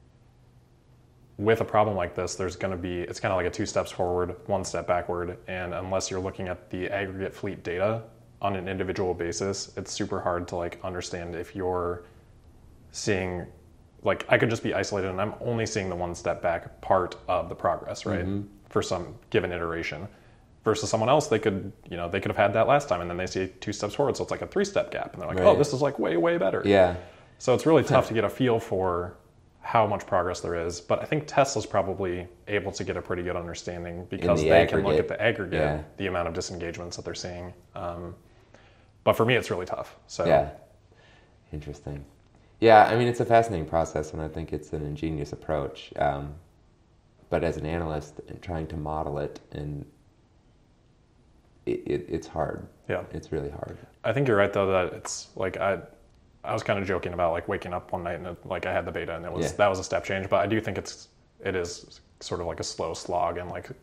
with a problem like this, there's going to be, it's kind of like a two steps forward, one step backward. And unless you're looking at the aggregate fleet data on an individual basis, it's super hard to like understand if you're seeing, like, I could just be isolated and I'm only seeing the one step back part of the progress, right? Mm-hmm. For some given iteration. versus someone else, they could, you know, they could have had that last time, and then they see two steps forward, so it's like a three-step gap, and they're like, Right. oh, this is like way, way better. Yeah. So it's really tough to get a feel for how much progress there is, but I think Tesla's probably able to get a pretty good understanding because the they can look aggregate. at the aggregate, Yeah. the amount of disengagements that they're seeing. Um, but for me, it's really tough. So Yeah. Interesting. Yeah, I mean, it's a fascinating process, and I think it's an ingenious approach. Um, but as an analyst, and trying to model it, and it, it, it's hard. yeah, It's really hard. I think you're right though that it's like I, I was kind of joking about like waking up one night and it, like I had the beta and it was Yeah. that was a step change. But I do think it's it is sort of like a slow slog, and like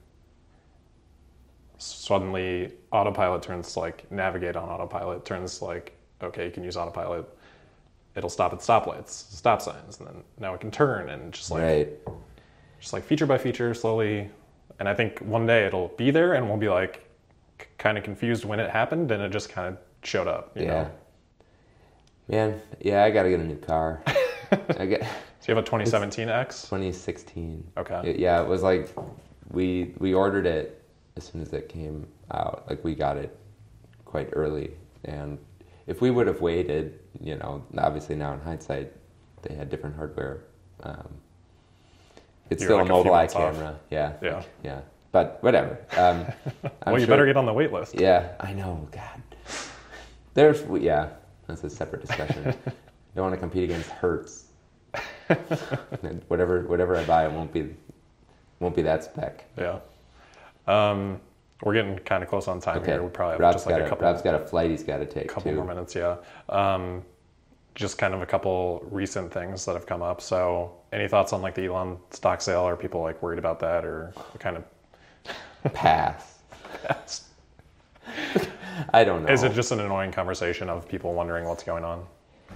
suddenly autopilot turns like navigate on autopilot turns like okay, you can use autopilot. It'll stop at stoplights, stop signs, and then now it can turn and just like Right. just like feature by feature slowly. And I think one day it'll be there and we'll be like c- kind of confused when it happened and it just kind of showed up. You Yeah. know? Man, yeah, I got to get a new car. I get So you have a twenty seventeen X? twenty sixteen. Okay. It- yeah, it was like we we ordered it as soon as it came out. Like we got it quite early, and if we would have waited, you know, obviously now in hindsight, they had different hardware. Um, it's You're still like a a few mobile eye months off. camera. Yeah. Yeah. Yeah. But whatever. Um, I'm Well, you sure- better get on the wait list. Yeah, I know. God. There's yeah. That's a separate discussion. Don't want to compete against Hertz. And whatever whatever I buy, it won't be won't be that spec. Yeah. Um, we're getting kind of close on time Okay. here. We probably have Rob's just like got a a, couple, Rob's got a flight he's got to take couple too. more minutes. Yeah. Um, just kind of a couple recent things that have come up. So any thoughts on like the Elon stock sale? Are people like worried about that, or kind of Pass. I don't know. is it just an annoying conversation of people wondering what's going on?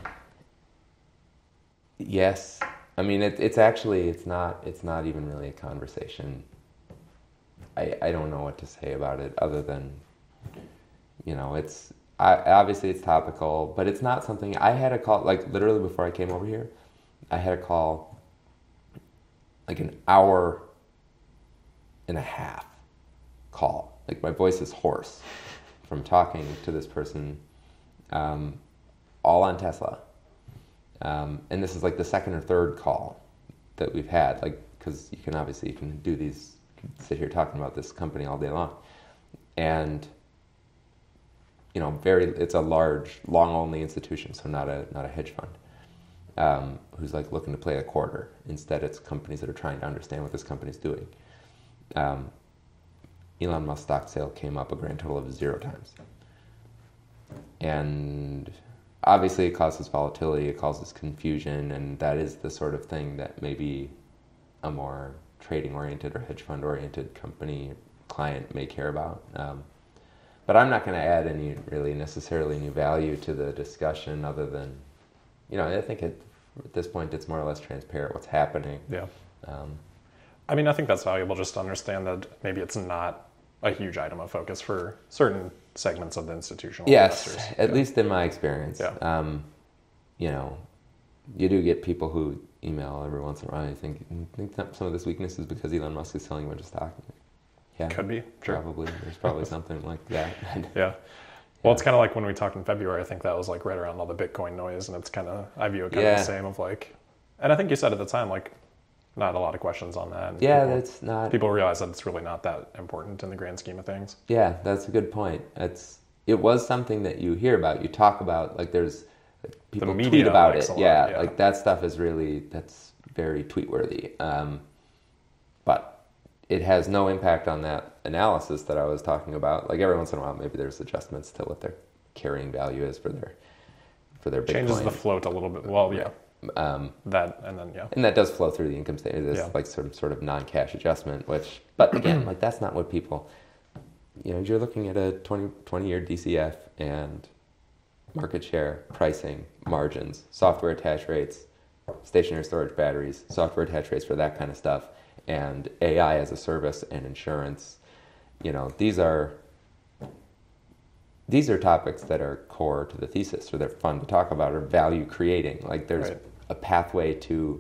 Yes. I mean, it, it's actually it's not it's not even really a conversation. I I don't know what to say about it other than, you know, it's I, obviously it's topical, but it's not something I had a call like literally before I came over here. I had a call like an hour and a half call. Like my voice is hoarse from talking to this person, um, all on Tesla. Um, and this is like the second or third call that we've had, like, because you can obviously, you can do these, you can sit here talking about this company all day long. And, you know, very, it's a large, long-only institution, so not a not a hedge fund, um, who's like looking to play a quarter. Instead, it's companies that are trying to understand what this company's doing. Um, Elon Musk stock sale came up a grand total of zero times. And obviously it causes volatility, it causes confusion, and that is the sort of thing that maybe a more trading-oriented or hedge fund-oriented company client may care about. Um, but I'm not going to add any really necessarily new value to the discussion other than, you know, I think it, at this point it's more or less transparent what's happening. Yeah. Um, I mean, I think that's valuable just to understand that maybe it's not a huge item of focus for certain segments of the institutional yes, investors. at Yeah. least in my experience. Yeah. Um, you know, you do get people who email every once in a while. I think, I think that some of this weakness is because Elon Musk is selling a bunch of stock. Yeah, Could be, sure. probably. There's probably something like that. Yeah. Well, it's kind of like when we talked in February, I think that was like right around all the Bitcoin noise, and it's kind of, I view it kind Yeah. of the same of like, and I think you said at the time, like, not a lot of questions on that. And Yeah, people, that's not. people realize that it's really not that important in the grand scheme of things. Yeah, that's a good point. It's it was something that you hear about, you talk about. Like there's like, people media tweet about likes it. a lot, Yeah, yeah. like that stuff is really that's very tweet worthy. Um, but it has no impact on that analysis that I was talking about. Like every once in a while, maybe there's adjustments to what their carrying value is for their for their Bitcoin. Changes the float a little bit. Well, yeah, Um, that, and then, yeah. and that does flow through the income statement. This Yeah. like sort of sort of non-cash adjustment, which, but again, like that's not what people. You know, you're looking at a twenty, twenty year D C F and market share, pricing, margins, software attach rates, stationary storage batteries, software attach rates for that kind of stuff, and A I as a service and insurance. You know, these are these are topics that are core to the thesis, or they're fun to talk about, or value creating. Like there's Right. a pathway to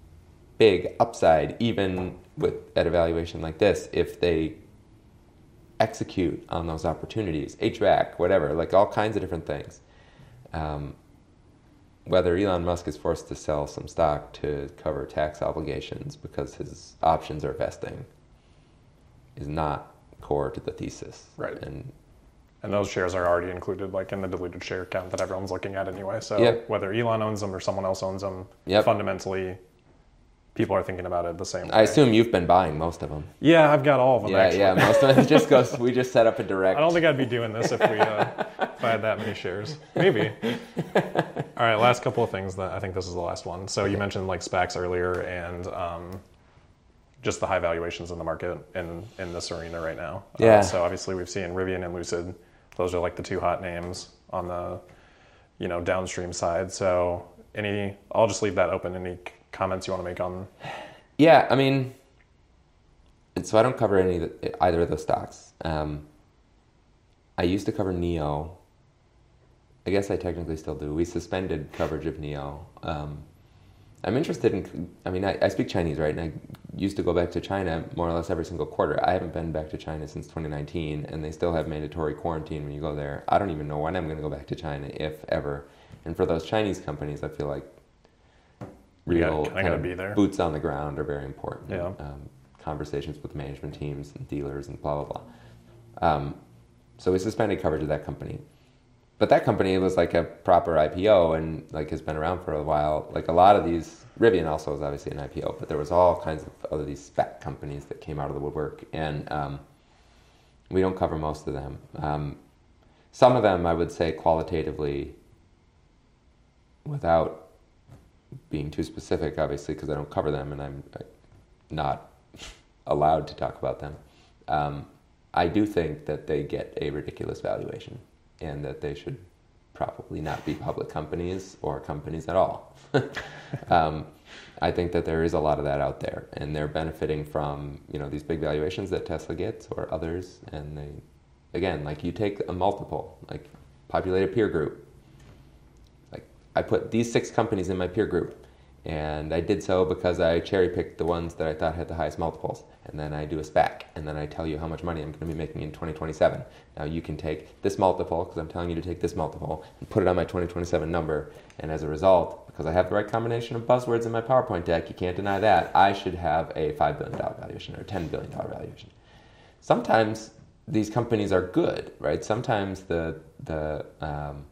big upside, even with at a valuation like this, if they execute on those opportunities, H V A C, whatever, like all kinds of different things. Um, whether Elon Musk is forced to sell some stock to cover tax obligations because his options are vesting is not core to the thesis. Right. And And those shares are already included, like in the diluted share count that everyone's looking at anyway. So Yep. whether Elon owns them or someone else owns them, Yep. fundamentally, people are thinking about it the same way. I assume you've been buying most of them. Yeah, I've got all of them. Yeah, actually. yeah. Most of it just goes. We just set up a direct. I don't think I'd be doing this if we uh, if I had that many shares. Maybe. All right, last couple of things. That I think this is the last one. So you mentioned like SPACs earlier, and um, just the high valuations in the market in in this arena right now. Yeah. Uh, so obviously we've seen Rivian and Lucid. Those are like the two hot names on the, you know, downstream side. So any, I'll just leave that open. Any comments you want to make on? Yeah, I mean, and so I don't cover any of the, either of those stocks. Um, I used to cover NIO. I guess I technically still do. We suspended coverage of NIO. Um, I'm interested in, I mean, I, I speak Chinese, right? And I used to go back to China more or less every single quarter. I haven't been back to China since twenty nineteen, and they still have mandatory quarantine when you go there. I don't even know when I'm going to go back to China, if ever. And for those Chinese companies, I feel like real gotta- I kind gotta of be there. boots on the ground are very important. Yeah. Um, conversations with management teams and dealers and blah, blah, blah. Um, so we suspended coverage of that company. But that company was like a proper I P O and like has been around for a while. Like a lot of these, Rivian also is obviously an I P O, but there was all kinds of other these SPAC companies that came out of the woodwork, and um, we don't cover most of them. Um, some of them, I would say qualitatively, without being too specific, obviously, because I don't cover them and I'm not allowed to talk about them. Um, I do think that they get a ridiculous valuation, and that they should probably not be public companies or companies at all. um, I think that there is a lot of that out there, and they're benefiting from, you know, these big valuations that Tesla gets or others. And they, again, like you take a multiple, like populated peer group. Like I put these six companies in my peer group, and I did so because I cherry picked the ones that I thought had the highest multiples. And then I do a SPAC, and then I tell you how much money I'm going to be making in twenty twenty-seven. Now you can take this multiple, because I'm telling you to take this multiple, and put it on my twenty twenty-seven number. And as a result, because I have the right combination of buzzwords in my PowerPoint deck, you can't deny that, I should have a five billion dollars valuation or a ten billion dollars valuation. Sometimes these companies are good, right? Sometimes the the um,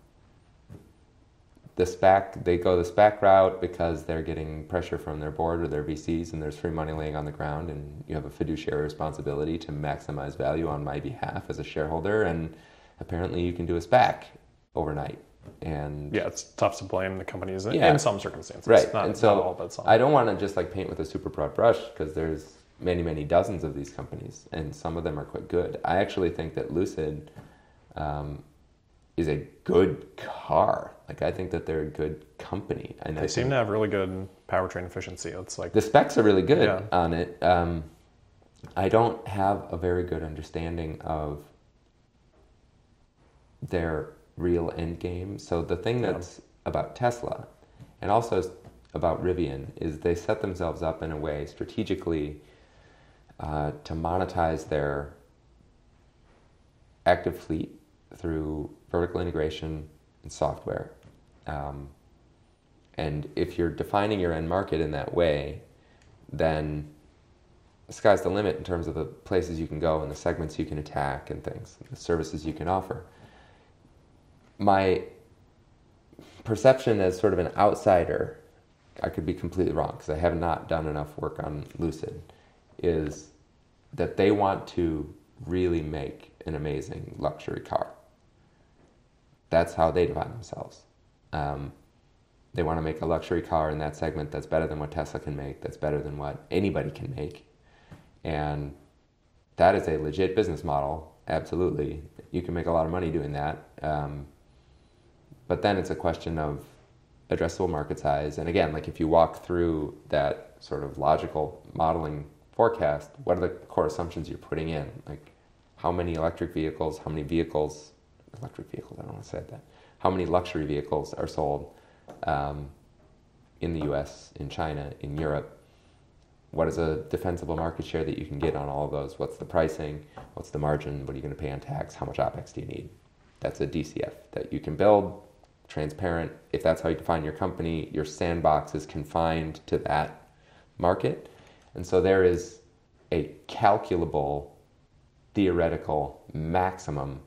the SPAC, they go the SPAC route because they're getting pressure from their board or their V Cs, and there's free money laying on the ground, and you have a fiduciary responsibility to maximize value on my behalf as a shareholder, and apparently you can do a SPAC overnight. And Yeah, it's tough to blame the companies in, Yeah. in some circumstances. right, Not, and so not all, but some. I don't want to just like paint with a super broad brush, because there's many, many dozens of these companies, and some of them are quite good. I actually think that Lucid um, is a good car. Like, I think that they're a good company. And They I seem think to have really good powertrain efficiency. It's like the specs are really good Yeah. on it. Um, I don't have a very good understanding of their real end game. So the thing Yeah. that's about Tesla, and also about Rivian, is they set themselves up in a way strategically uh, to monetize their active fleet through vertical integration and software. Um, and if you're defining your end market in that way, then the sky's the limit in terms of the places you can go and the segments you can attack and things, the services you can offer. My perception as sort of an outsider, I could be completely wrong because I have not done enough work on Lucid, is that they want to really make an amazing luxury car. That's how they define themselves. Um, they want to make a luxury car in that segment that's better than what Tesla can make, that's better than what anybody can make. And that is a legit business model, absolutely. You can make a lot of money doing that. Um, but then it's a question of addressable market size. And again, like if you walk through that sort of logical modeling forecast, what are the core assumptions you're putting in? Like how many electric vehicles, how many vehicles, electric vehicles, I don't want to say that, how many luxury vehicles are sold um, in the U S, in China, in Europe, what is a defensible market share that you can get on all of those? What's the pricing? What's the margin? What are you going to pay on tax? How much OpEx do you need? That's a D C F that you can build, transparent. If that's how you define your company, your sandbox is confined to that market. And so there is a calculable, theoretical maximum.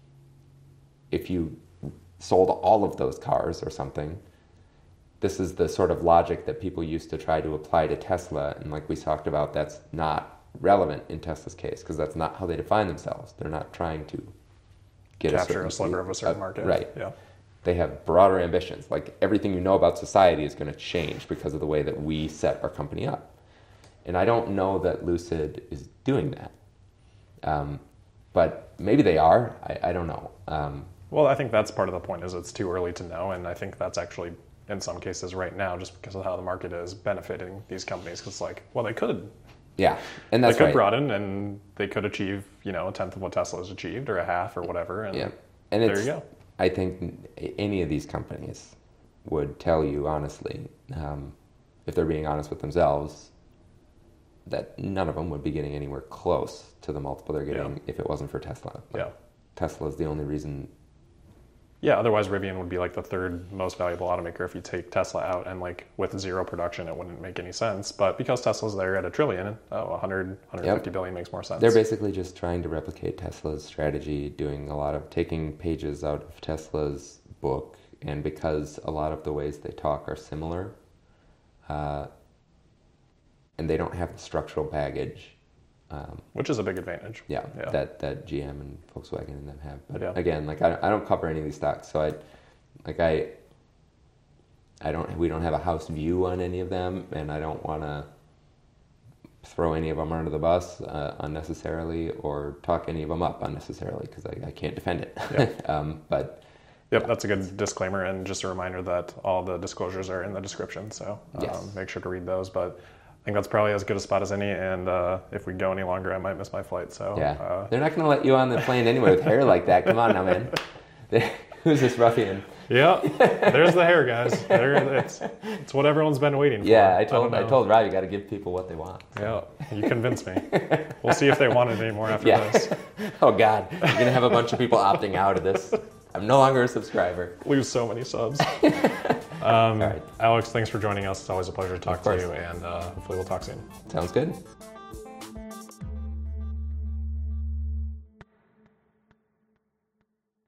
If you sold all of those cars or something, this is the sort of logic that people used to try to apply to Tesla. And like we talked about, that's not relevant in Tesla's case because that's not how they define themselves. They're not trying to get capture a, certain, a sliver of a certain uh, market. Right. Yeah. They have broader ambitions. Like everything you know about society is going to change because of the way that we set our company up. And I don't know that Lucid is doing that. Um, but maybe they are. I, I don't know. Um, well, I think that's part of the point is it's too early to know. And I think that's actually, in some cases right now, just because of how the market is benefiting these companies. Because like, well, they could. Yeah, and that's They could right. broaden and they could achieve, you know, a tenth of what Tesla has achieved or a half or whatever. And, yeah. and there it's, you go. I think any of these companies would tell you honestly, um, if they're being honest with themselves, that none of them would be getting anywhere close to the multiple they're getting Yeah. if it wasn't for Tesla. Like, Yeah. Tesla is the only reason. Yeah, otherwise Rivian would be like the third most valuable automaker if you take Tesla out, and like with zero production, it wouldn't make any sense. But because Tesla's there at a trillion, oh, one hundred, one hundred fifty Yep. billion makes more sense. They're basically just trying to replicate Tesla's strategy, doing a lot of taking pages out of Tesla's book, and because a lot of the ways they talk are similar, uh, and they don't have the structural baggage. Um, Which is a big advantage. Yeah, Yeah. that that G M and Volkswagen and them have. But Yeah. again, like I, I don't cover any of these stocks, so I, like I, I don't. We don't have a house view on any of them, and I don't want to throw any of them under the bus uh, unnecessarily or talk any of them up unnecessarily because I, I can't defend it. Yeah. um, but Yep, that's a good disclaimer, and just a reminder that all the disclosures are in the description, so um, Yes. make sure to read those. But I think that's probably as good a spot as any, and uh, if we go any longer, I might miss my flight. So yeah, uh, they're not going to let you on the plane anyway with hair like that. Come on now, man. Who's this ruffian? yeah, there's the hair, guys. There, it's it's what everyone's been waiting for. Yeah, I told don't I, know. told Rob you got to give people what they want. Yeah, you convinced me. We'll see if they want it anymore after Yeah. this. Oh God, you're gonna have a bunch of people opting out of this. I'm no longer a subscriber. Lose so many subs. Um, All right. Alex, thanks for joining us. It's always a pleasure to talk Of to course. you, and uh, hopefully we'll talk soon. Sounds good.